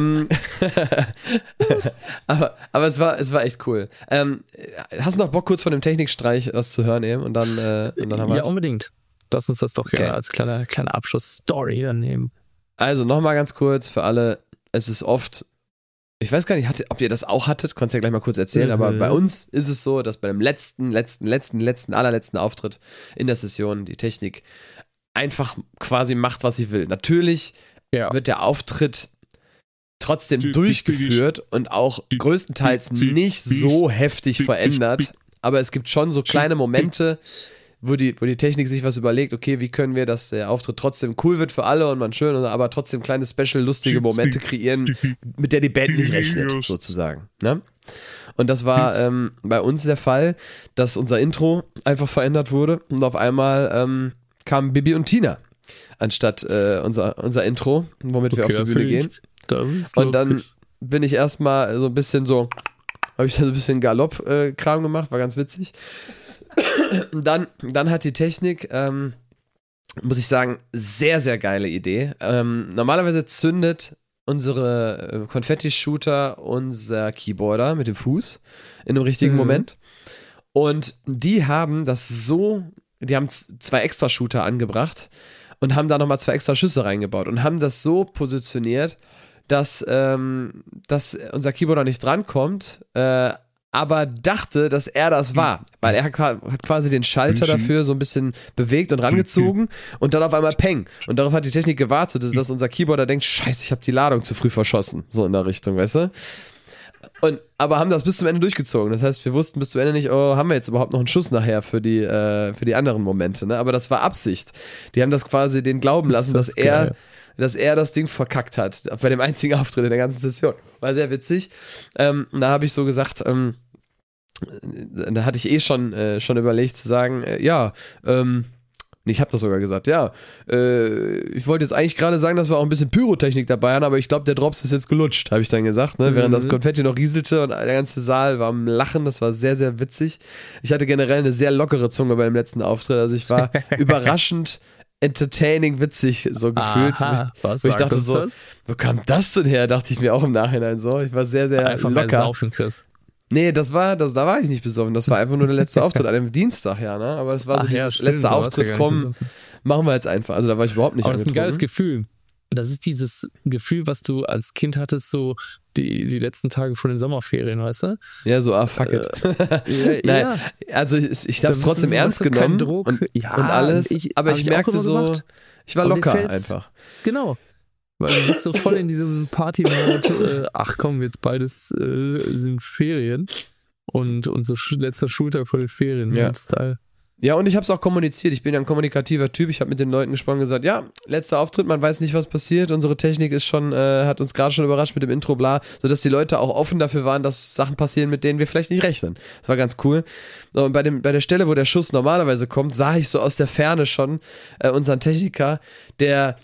aber es war echt cool. Hast du noch Bock, kurz von dem Technikstreich was zu hören eben? Und dann haben wir. Ja, unbedingt. Lass uns das doch gerne als kleine Abschlussstory dann nehmen. Also nochmal ganz kurz für alle, es ist oft, ich weiß gar nicht, ob ihr das auch hattet, kannst ja gleich mal kurz erzählen, aber bei uns ist es so, dass bei dem allerletzten Auftritt in der Session die Technik einfach quasi macht, was sie will. Natürlich wird der Auftritt trotzdem durchgeführt und auch größtenteils nicht so heftig verändert, aber es gibt schon so kleine Momente, wo die Technik sich was überlegt, okay, wie können wir, dass der Auftritt trotzdem cool wird für alle und man schön, aber trotzdem kleine special, lustige Momente kreieren, mit der die Band nicht rechnet, sozusagen. Ne? Und das war bei uns der Fall, dass unser Intro einfach verändert wurde und auf einmal kamen Bibi und Tina anstatt unser Intro, womit wir auf die Bühne gehen. Das ist und dann bin ich erstmal so ein bisschen so, habe ich da so ein bisschen Galopp-Kram gemacht, war ganz witzig. Dann hat die Technik, muss ich sagen, sehr, sehr geile Idee. Normalerweise zündet unsere Konfetti-Shooter unser Keyboarder mit dem Fuß in dem richtigen Moment. Und die haben die haben 2 extra Shooter angebracht und haben da nochmal 2 extra Schüsse reingebaut und haben das so positioniert, dass unser Keyboarder nicht drankommt, aber dachte, dass er das war, weil er hat quasi den Schalter dafür so ein bisschen bewegt und rangezogen und dann auf einmal Peng. Und darauf hat die Technik gewartet, dass unser Keyboarder denkt, scheiße, ich habe die Ladung zu früh verschossen. So in der Richtung, weißt du? Aber haben das bis zum Ende durchgezogen. Das heißt, wir wussten bis zum Ende nicht, haben wir jetzt überhaupt noch einen Schuss nachher für die anderen Momente. Ne? Aber das war Absicht. Die haben das quasi den glauben lassen, dass er das Ding verkackt hat. Bei dem einzigen Auftritt in der ganzen Session. War sehr witzig. Da habe ich so gesagt, da hatte ich schon überlegt zu sagen, ich habe das sogar gesagt, ich wollte jetzt eigentlich gerade sagen, dass wir auch ein bisschen Pyrotechnik dabei haben, aber ich glaube, der Drops ist jetzt gelutscht, habe ich dann gesagt, ne? Während das Konfetti noch rieselte und der ganze Saal war am Lachen, das war sehr, sehr witzig. Ich hatte generell eine sehr lockere Zunge beim letzten Auftritt, also ich war überraschend entertaining, witzig so gefühlt. Was ich dachte so, das? Wo kam das denn her, dachte ich mir auch im Nachhinein so. Ich war sehr, sehr einfach locker. Saufen, Chris. Nee, da war ich nicht besoffen. Das war einfach nur der letzte Auftritt an einem Dienstag, ne? Aber es war so dieses letzte Auftritt, machen wir jetzt einfach. Also da war ich überhaupt nicht angetrunken. Aber das ist ein geiles Gefühl. Das ist dieses Gefühl, was du als Kind hattest, so die letzten Tage vor den Sommerferien, weißt du? Ja, so, fuck it. Nein, also ich habe es trotzdem ernst genommen und alles, aber ich merkte so, ich war locker einfach. Genau. Weil du bist so voll in diesem Party-Mode, ach komm, jetzt beides sind Ferien und so letzter Schultag vor den Ferien. Style. Ja, und ich habe es auch kommuniziert. Ich bin ja ein kommunikativer Typ. Ich habe mit den Leuten gesprochen und gesagt, ja, letzter Auftritt, man weiß nicht, was passiert. Unsere Technik ist hat uns gerade schon überrascht mit dem Intro, bla, sodass die Leute auch offen dafür waren, dass Sachen passieren, mit denen wir vielleicht nicht rechnen. Das war ganz cool. So, und bei der Stelle, wo der Schuss normalerweise kommt, sah ich so aus der Ferne schon unseren Techniker, der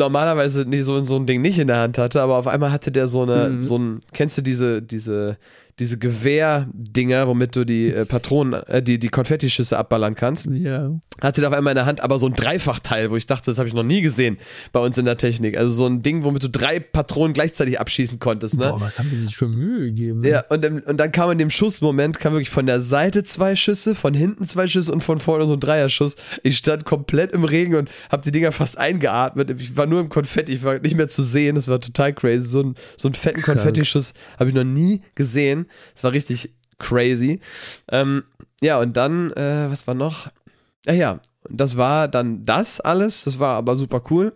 normalerweise so ein Ding nicht in der Hand hatte, aber auf einmal hatte der so ein, kennst du diese diese Gewehrdinger, womit du die Patronen, die Konfettischüsse abballern kannst. Ja. Hatte da auf einmal in der Hand aber so ein Dreifachteil, wo ich dachte, das habe ich noch nie gesehen bei uns in der Technik. Also so ein Ding, womit du 3 Patronen gleichzeitig abschießen konntest. Ne? Boah, was haben die sich für Mühe gegeben? Ja, und dann kam in dem Schussmoment, kam wirklich von der Seite 2 Schüsse, von hinten 2 Schüsse und von vorne so ein Dreierschuss. Ich stand komplett im Regen und habe die Dinger fast eingeatmet. Ich war nur im Konfetti, ich war nicht mehr zu sehen. Das war total crazy. So einen fetten Konfettischuss habe ich noch nie gesehen. Das war richtig crazy. Ja, und dann, was war noch? Ja, das war dann das alles. Das war aber super cool.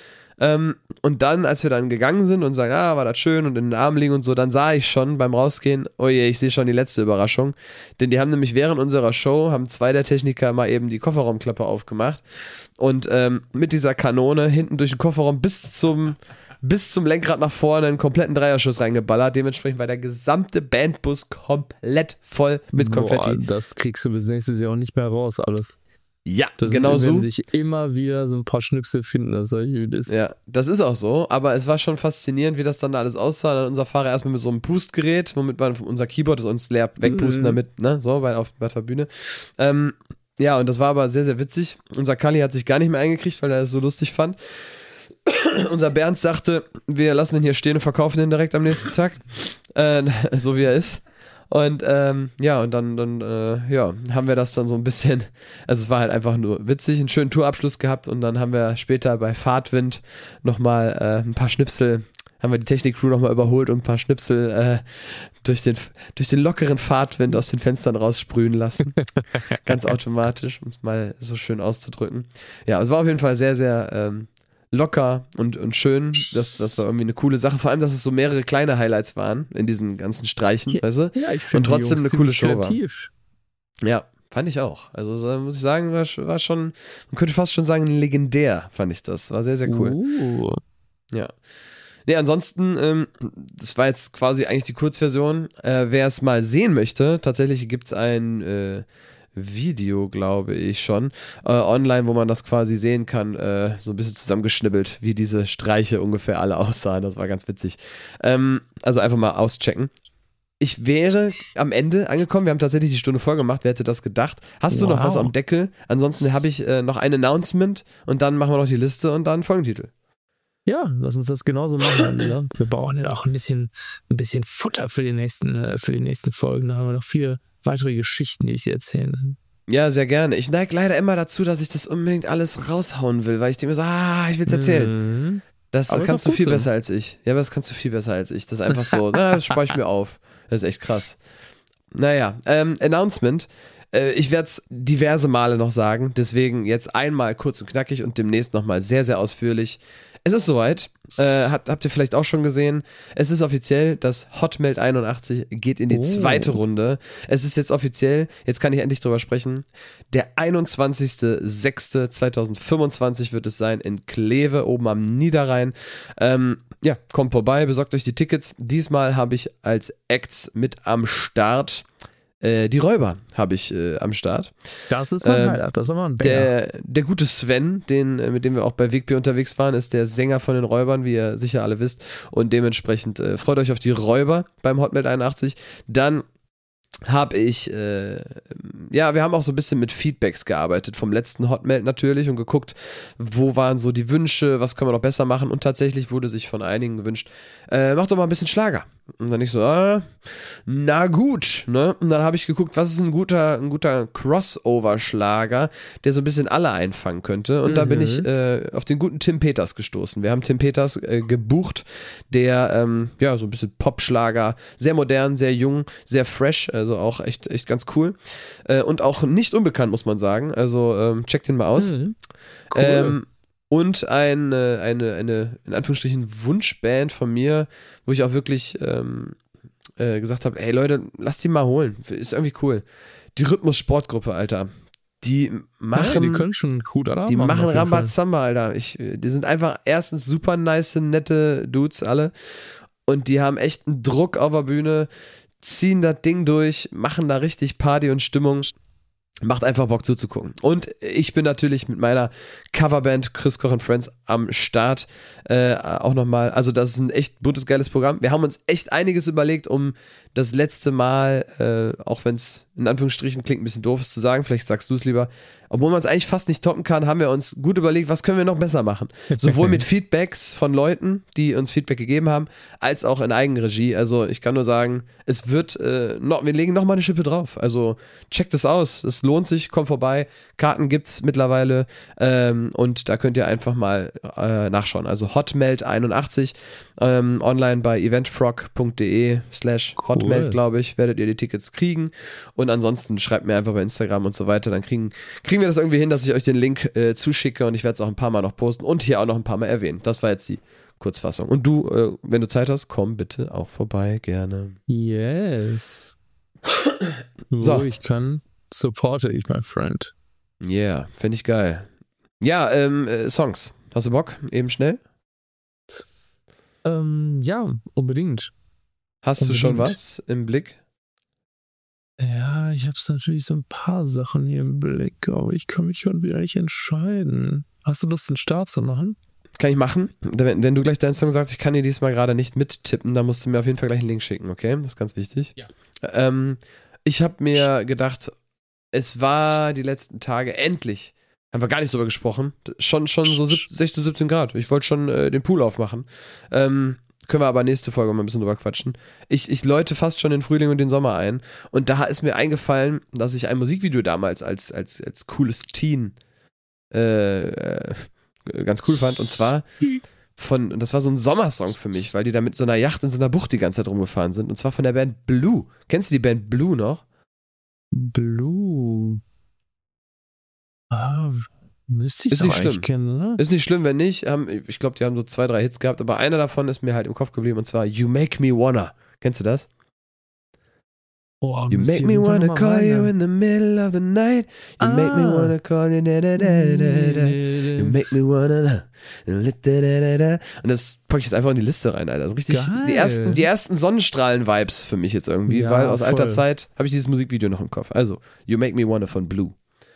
Und dann, als wir dann gegangen sind und sagen, war das schön und in den Armen liegen und so, dann sah ich schon beim Rausgehen, oh je, ich sehe schon die letzte Überraschung. Denn die haben nämlich während unserer Show, haben 2 der Techniker mal eben die Kofferraumklappe aufgemacht und mit dieser Kanone hinten durch den Kofferraum bis zum Lenkrad nach vorne einen kompletten Dreierschuss reingeballert. Dementsprechend war der gesamte Bandbus komplett voll mit Konfetti. Boah, das kriegst du bis nächstes Jahr auch nicht mehr raus, alles. Ja, das genau so. Wenn sich immer wieder so ein paar Schnipsel finden, dass das gut ist. Ja, das ist auch so, aber es war schon faszinierend, wie das dann da alles aussah. Dann unser Fahrer erstmal mit so einem Pustgerät, womit man unser Keyboard uns leer wegpusten, damit, ne, so, auf der Bühne. Ja, und das war aber sehr, sehr witzig. Unser Kalli hat sich gar nicht mehr eingekriegt, weil er das so lustig fand. Unser Bernd sagte, wir lassen den hier stehen und verkaufen den direkt am nächsten Tag. So wie er ist. Und ja, und dann haben wir das dann so ein bisschen, also es war halt einfach nur witzig, einen schönen Tourabschluss gehabt und dann haben wir später bei Fahrtwind nochmal ein paar Schnipsel, haben wir die Technik-Crew nochmal überholt und ein paar Schnipsel durch den lockeren Fahrtwind aus den Fenstern raussprühen lassen. Ganz automatisch, um es mal so schön auszudrücken. Ja, es war auf jeden Fall sehr, sehr locker und schön. Das war irgendwie eine coole Sache. Vor allem, dass es so mehrere kleine Highlights waren in diesen ganzen Streichen, weißt du? Ja, ich finde und trotzdem eine coole Show kreativ. war. Ja, fand ich auch. Also so, muss ich sagen, war schon, man könnte fast schon sagen, legendär, fand ich das. War sehr, sehr cool. Ja. Nee, ansonsten, das war jetzt quasi eigentlich die Kurzversion. Wer es mal sehen möchte, tatsächlich gibt es ein Video, glaube ich schon, online, wo man das quasi sehen kann, so ein bisschen zusammengeschnibbelt, wie diese Streiche ungefähr alle aussahen. Das war ganz witzig. Also einfach mal auschecken. Ich wäre am Ende angekommen, wir haben tatsächlich die Stunde voll gemacht, wer hätte das gedacht? Hast du noch was am Deckel? Ansonsten habe ich noch ein Announcement und dann machen wir noch die Liste und dann Folgentitel. Ja, lass uns das genauso machen. Ja. Wir brauchen ja auch ein bisschen Futter für die nächsten Folgen. Da haben wir noch viele weitere Geschichten, die ich dir erzählen will. Ja, sehr gerne. Ich neige leider immer dazu, dass ich das unbedingt alles raushauen will, weil ich denke mir so, ich will es erzählen. Das kannst du viel besser als ich. Ja, aber das kannst du viel besser als ich. Das ist einfach so, das spare ich mir auf. Das ist echt krass. Naja, Announcement. Ich werde es diverse Male noch sagen, deswegen jetzt einmal kurz und knackig und demnächst nochmal sehr, sehr ausführlich. Es ist soweit, habt ihr vielleicht auch schon gesehen, es ist offiziell, das Hotmelt 81 geht in die zweite Runde. Es ist jetzt offiziell, jetzt kann ich endlich drüber sprechen, der 21.06.2025 wird es sein in Kleve, oben am Niederrhein. Ja, kommt vorbei, besorgt euch die Tickets. Diesmal habe ich als Acts mit am Start die Räuber habe ich am Start. Das ist mein Highlight, das ist immer ein Banger. Der gute Sven, mit dem wir auch bei Wegbier unterwegs waren, ist der Sänger von den Räubern, wie ihr sicher alle wisst. Und dementsprechend freut euch auf die Räuber beim Hotmelt 81. Dann habe ich, wir haben auch so ein bisschen mit Feedbacks gearbeitet vom letzten Hotmelt natürlich und geguckt, wo waren so die Wünsche, was können wir noch besser machen und tatsächlich wurde sich von einigen gewünscht, mach doch mal ein bisschen Schlager. Und dann ich so, na gut, ne? Und dann habe ich geguckt, was ist ein guter Crossover-Schlager, der so ein bisschen alle einfangen könnte. Und da bin ich auf den guten Tim Peters gestoßen. Wir haben Tim Peters gebucht, der, so ein bisschen Popschlager, sehr modern, sehr jung, sehr fresh, also auch echt echt ganz cool. Und auch nicht unbekannt, muss man sagen. Also checkt den mal aus. Cool. Und eine in Anführungsstrichen Wunschband von mir, wo ich auch wirklich gesagt habe, ey Leute, lasst die mal holen, ist irgendwie cool. Die Rhythmus-Sportgruppe, Alter. Die machen, die können schon gut die machen Rambazamba, Alter. Die sind einfach erstens super nice, nette Dudes alle und die haben echt einen Druck auf der Bühne, ziehen das Ding durch, machen da richtig Party und Stimmung. Macht einfach Bock zuzugucken. Und ich bin natürlich mit meiner Coverband Chris Koch and Friends am Start auch nochmal. Also das ist ein echt buntes, geiles Programm. Wir haben uns echt einiges überlegt, um das letzte Mal, auch wenn es in Anführungsstrichen klingt, ein bisschen doof ist zu sagen, vielleicht sagst du es lieber, obwohl man es eigentlich fast nicht toppen kann, haben wir uns gut überlegt, was können wir noch besser machen. Sowohl mit Feedbacks von Leuten, die uns Feedback gegeben haben, als auch in Eigenregie. Also ich kann nur sagen, es wird wir legen nochmal eine Schippe drauf. Also checkt es aus, es lohnt sich, kommt vorbei. Karten gibt's mittlerweile und da könnt ihr einfach mal nachschauen. Also Hotmeld81 online bei eventfrog.de/hotmeld, glaube ich, werdet ihr die Tickets kriegen. Und ansonsten schreibt mir einfach bei Instagram und so weiter, dann kriegen wir das irgendwie hin, dass ich euch den Link zuschicke und ich werde es auch ein paar Mal noch posten und hier auch noch ein paar Mal erwähnen. Das war jetzt die Kurzfassung. Und du, wenn du Zeit hast, komm bitte auch vorbei, gerne. Yes. So. Wo ich kann, supporte ich, my friend. Yeah, finde ich geil. Ja, Songs. Hast du Bock? Eben schnell? Ja, unbedingt. Hast du schon was im Blick? Ja, ich habe natürlich so ein paar Sachen hier im Blick, aber ich kann mich schon wieder nicht entscheiden. Hast du Lust, den Start zu machen? Kann ich machen. Wenn du gleich deinen Song sagst, ich kann dir diesmal gerade nicht mittippen, dann musst du mir auf jeden Fall gleich einen Link schicken, okay? Das ist ganz wichtig. Ja. Ich habe mir gedacht, es war die letzten Tage endlich, haben wir gar nicht drüber gesprochen, schon so 16, 17 Grad. Ich wollte schon den Pool aufmachen. Können wir aber nächste Folge mal ein bisschen drüber quatschen. Ich läute fast schon den Frühling und den Sommer ein. Und da ist mir eingefallen, dass ich ein Musikvideo damals als cooles Teen ganz cool fand. Und zwar das war so ein Sommersong für mich, weil die da mit so einer Yacht in so einer Bucht die ganze Zeit rumgefahren sind. Und zwar von der Band Blue. Kennst du die Band Blue noch? Blue. Müsste ich doch eigentlich kennen, ne? Ist nicht schlimm, wenn nicht. Ich glaube, die haben so 2, 3 Hits gehabt, aber einer davon ist mir halt im Kopf geblieben und zwar You Make Me Wanna. Kennst du das? Oh, you make me wanna call you in the middle of the night. You make me wanna call you da, da, da, da, da. You make me wanna da, da, da. Und das packe ich jetzt einfach in die Liste rein, Alter. Das ist richtig die ersten Sonnenstrahlen-Vibes für mich jetzt irgendwie, ja, weil aus voll. alter Zeit habe ich dieses Musikvideo noch im Kopf. Also, You Make Me Wanna von Blue.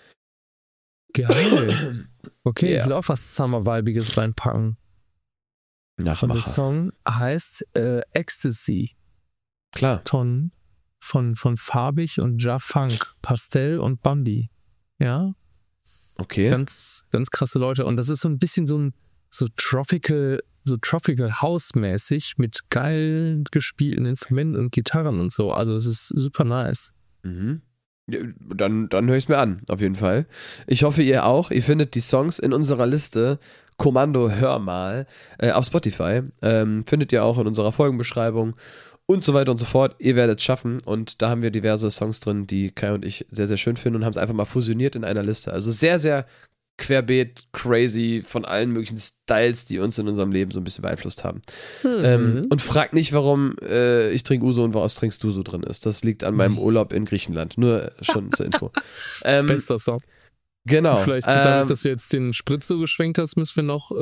Geil. Okay, Ich will auch was Summer-Vibiges reinpacken. Nachmacher. Und der Song heißt Ecstasy. Klar. Von Farbig und Ja Funk, Pastell und Bundy. Ja? Okay. Ganz, ganz krasse Leute. Und das ist so ein bisschen so Tropical House-mäßig mit geil gespielten Instrumenten und Gitarren und so. Also es ist super nice. Mhm. Dann höre ich es mir an, auf jeden Fall. Ich hoffe, ihr auch. Ihr findet die Songs in unserer Liste Kommando Hör mal auf Spotify. Findet ihr auch in unserer Folgenbeschreibung und so weiter und so fort. Ihr werdet es schaffen und da haben wir diverse Songs drin, die Kai und ich sehr, sehr schön finden und haben es einfach mal fusioniert in einer Liste. Also sehr, sehr querbeet, crazy von allen möglichen Styles, die uns in unserem Leben so ein bisschen beeinflusst haben. Und fragt nicht, warum ich trinke Uso und was trinkst du so drin ist. Das liegt an meinem Urlaub in Griechenland. Nur schon zur Info. Bester Song. Genau. Vielleicht dadurch, dass du jetzt den Spritz so geschwenkt hast, müssen wir noch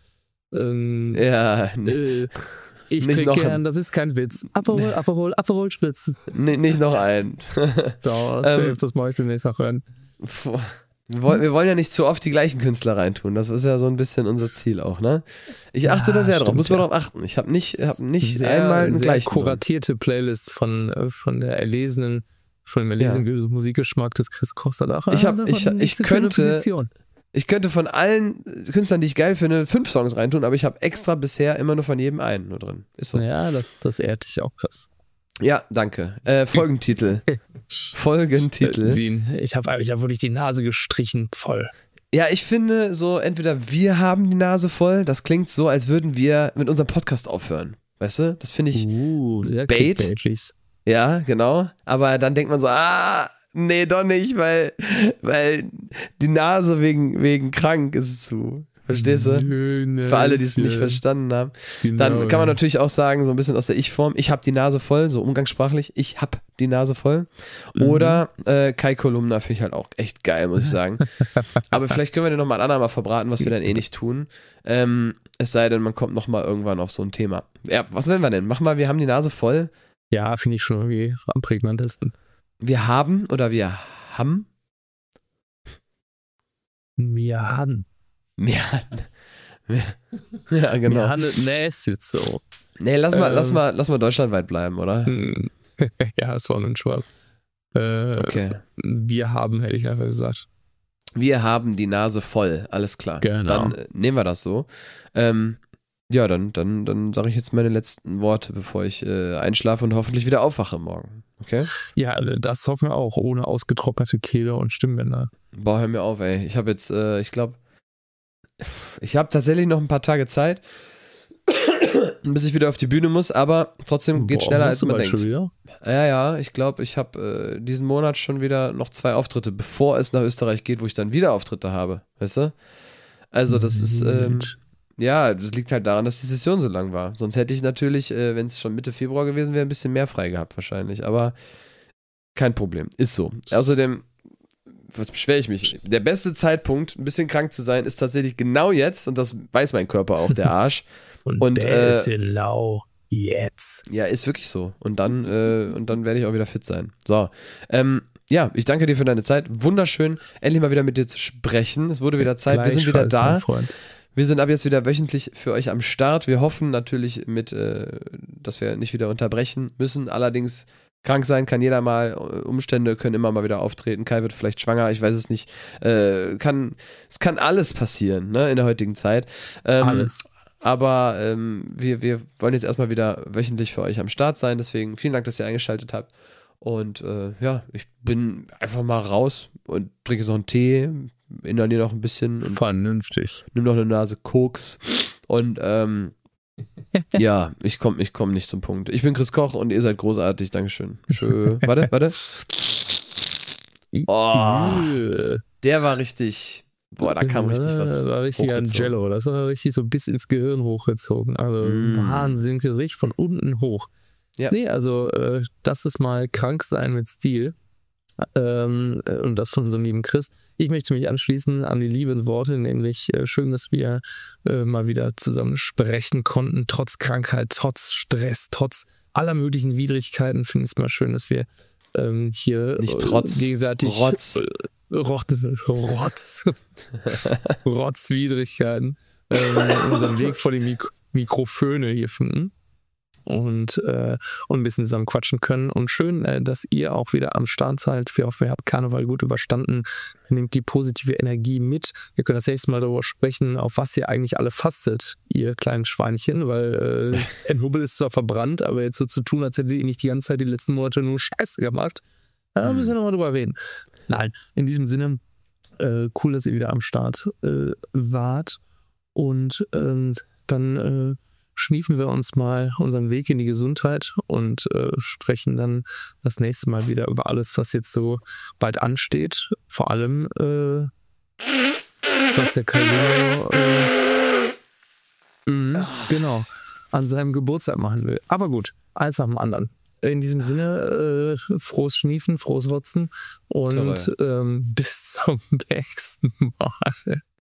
ich trinke gern, das ist kein Witz. Aperol Spritz. Nicht noch einen. Das mache ich demnächst noch hören. Wir wollen ja nicht zu oft die gleichen Künstler reintun. Das ist ja so ein bisschen unser Ziel auch, ne? Ich achte da sehr drauf. Muss man drauf achten. Ich habe nicht einmal einen gleichen. Kuratierte Playlist von dem erlesenen Musikgeschmack des Chris Kostadacher. Ich könnte von allen Künstlern, die ich geil finde, 5 Songs reintun, aber ich habe extra bisher immer nur von jedem einen nur drin. Ist so. Ja, das ehrt dich auch krass. Ja, danke. Folgentitel. Ich habe wirklich die Nase gestrichen voll. Ja, ich finde so, entweder wir haben die Nase voll, das klingt so, als würden wir mit unserem Podcast aufhören. Weißt du? Das finde ich sehr Bait. Ja, genau. Aber dann denkt man so, nee, doch nicht, weil die Nase wegen krank ist zu. Verstehst du? Für alle, die es nicht verstanden haben. Genau, dann kann man natürlich auch sagen, so ein bisschen aus der Ich-Form, ich habe die Nase voll, so umgangssprachlich, ich habe die Nase voll. Oder Kai Kolumna finde ich halt auch echt geil, muss ich sagen. Aber vielleicht können wir den nochmal ein andermal verbraten, was wir dann eh nicht tun. Es sei denn, man kommt nochmal irgendwann auf so ein Thema. Ja, was wollen wir denn? Mach mal, wir haben die Nase voll. Ja, finde ich schon irgendwie am prägnantesten. Wir haben oder wir haben? Mian. Mian. Ja, genau. Mian nässt so. Nee, lass mal deutschlandweit bleiben, oder? Ja, es war nur ein Schwab. Okay. Wir haben, hätte ich einfach gesagt. Wir haben die Nase voll, alles klar. Genau. Dann nehmen wir das so. Ja, dann sage ich jetzt meine letzten Worte, bevor ich einschlafe und hoffentlich wieder aufwache morgen. Okay? Ja, das hoffen wir auch, ohne ausgetrocknete Kehle und Stimmbänder. Boah, hör mir auf, ey. Ich habe jetzt, ich glaube, ich habe tatsächlich noch ein paar Tage Zeit, bis ich wieder auf die Bühne muss, aber trotzdem geht schneller, als man denkt. Schon wieder? Ja, ich glaube, ich habe diesen Monat schon wieder noch 2 Auftritte, bevor es nach Österreich geht, wo ich dann wieder Auftritte habe, weißt du? Also das ist, ja, das liegt halt daran, dass die Session so lang war. Sonst hätte ich natürlich, wenn es schon Mitte Februar gewesen wäre, ein bisschen mehr frei gehabt wahrscheinlich, aber kein Problem, ist so. Außerdem, was beschwere ich mich? Der beste Zeitpunkt, ein bisschen krank zu sein, ist tatsächlich genau jetzt und das weiß mein Körper auch, der Arsch. Und der ist genau jetzt. Ja, ist wirklich so. Und dann werde ich auch wieder fit sein. So, ja, ich danke dir für deine Zeit. Wunderschön, endlich mal wieder mit dir zu sprechen. Es wurde wieder Zeit. Wir sind wieder da. Wir sind ab jetzt wieder wöchentlich für euch am Start. Wir hoffen natürlich dass wir nicht wieder unterbrechen müssen. Allerdings krank sein kann jeder mal. Umstände können immer mal wieder auftreten. Kai wird vielleicht schwanger, ich weiß es nicht. Es kann alles passieren, ne, in der heutigen Zeit. Alles. Aber wir wollen jetzt erstmal wieder wöchentlich für euch am Start sein. Deswegen vielen Dank, dass ihr eingeschaltet habt. Und ja, ich bin einfach mal raus und trinke jetzt noch einen Tee, inhaliere noch ein bisschen. Und vernünftig. Nimm noch eine Nase Koks. Und ja, ich komm nicht zum Punkt. Ich bin Chris Koch und ihr seid großartig. Dankeschön. Schön. Warte. Oh, der war richtig... Boah, da kam richtig was. Das war richtig ein Jello. Das war richtig so bis ins Gehirn hochgezogen. Also Wahnsinn, richtig von unten hoch. Ja. Nee, also das ist mal krank sein mit Stil. Und das von so einem lieben Chris. Ich möchte mich anschließen an die lieben Worte, nämlich schön, dass wir mal wieder zusammen sprechen konnten, trotz Krankheit, trotz Stress, trotz aller möglichen Widrigkeiten. Finde ich es mal schön, dass wir hier nicht trotz, gegenseitig Rotzwidrigkeiten unseren Weg vor die Mikrofone hier finden und ein bisschen zusammen quatschen können. Und schön, dass ihr auch wieder am Start seid. Wir hoffen, ihr habt Karneval gut überstanden. Nehmt die positive Energie mit. Wir können das nächste Mal darüber sprechen, auf was ihr eigentlich alle fastet, ihr kleinen Schweinchen, weil ein Hubbel ist zwar verbrannt, aber jetzt so zu tun, als hättet ihr nicht die ganze Zeit die letzten Monate nur Scheiße gemacht. Da müssen wir nochmal drüber reden. Nein, in diesem Sinne, cool, dass ihr wieder am Start wart. Und dann schniefen wir uns mal unseren Weg in die Gesundheit und sprechen dann das nächste Mal wieder über alles, was jetzt so bald ansteht. Vor allem, was der Casino genau an seinem Geburtstag machen will. Aber gut, eins nach dem anderen. In diesem Sinne, frohes Schniefen, frohes Rotzen und bis zum nächsten Mal.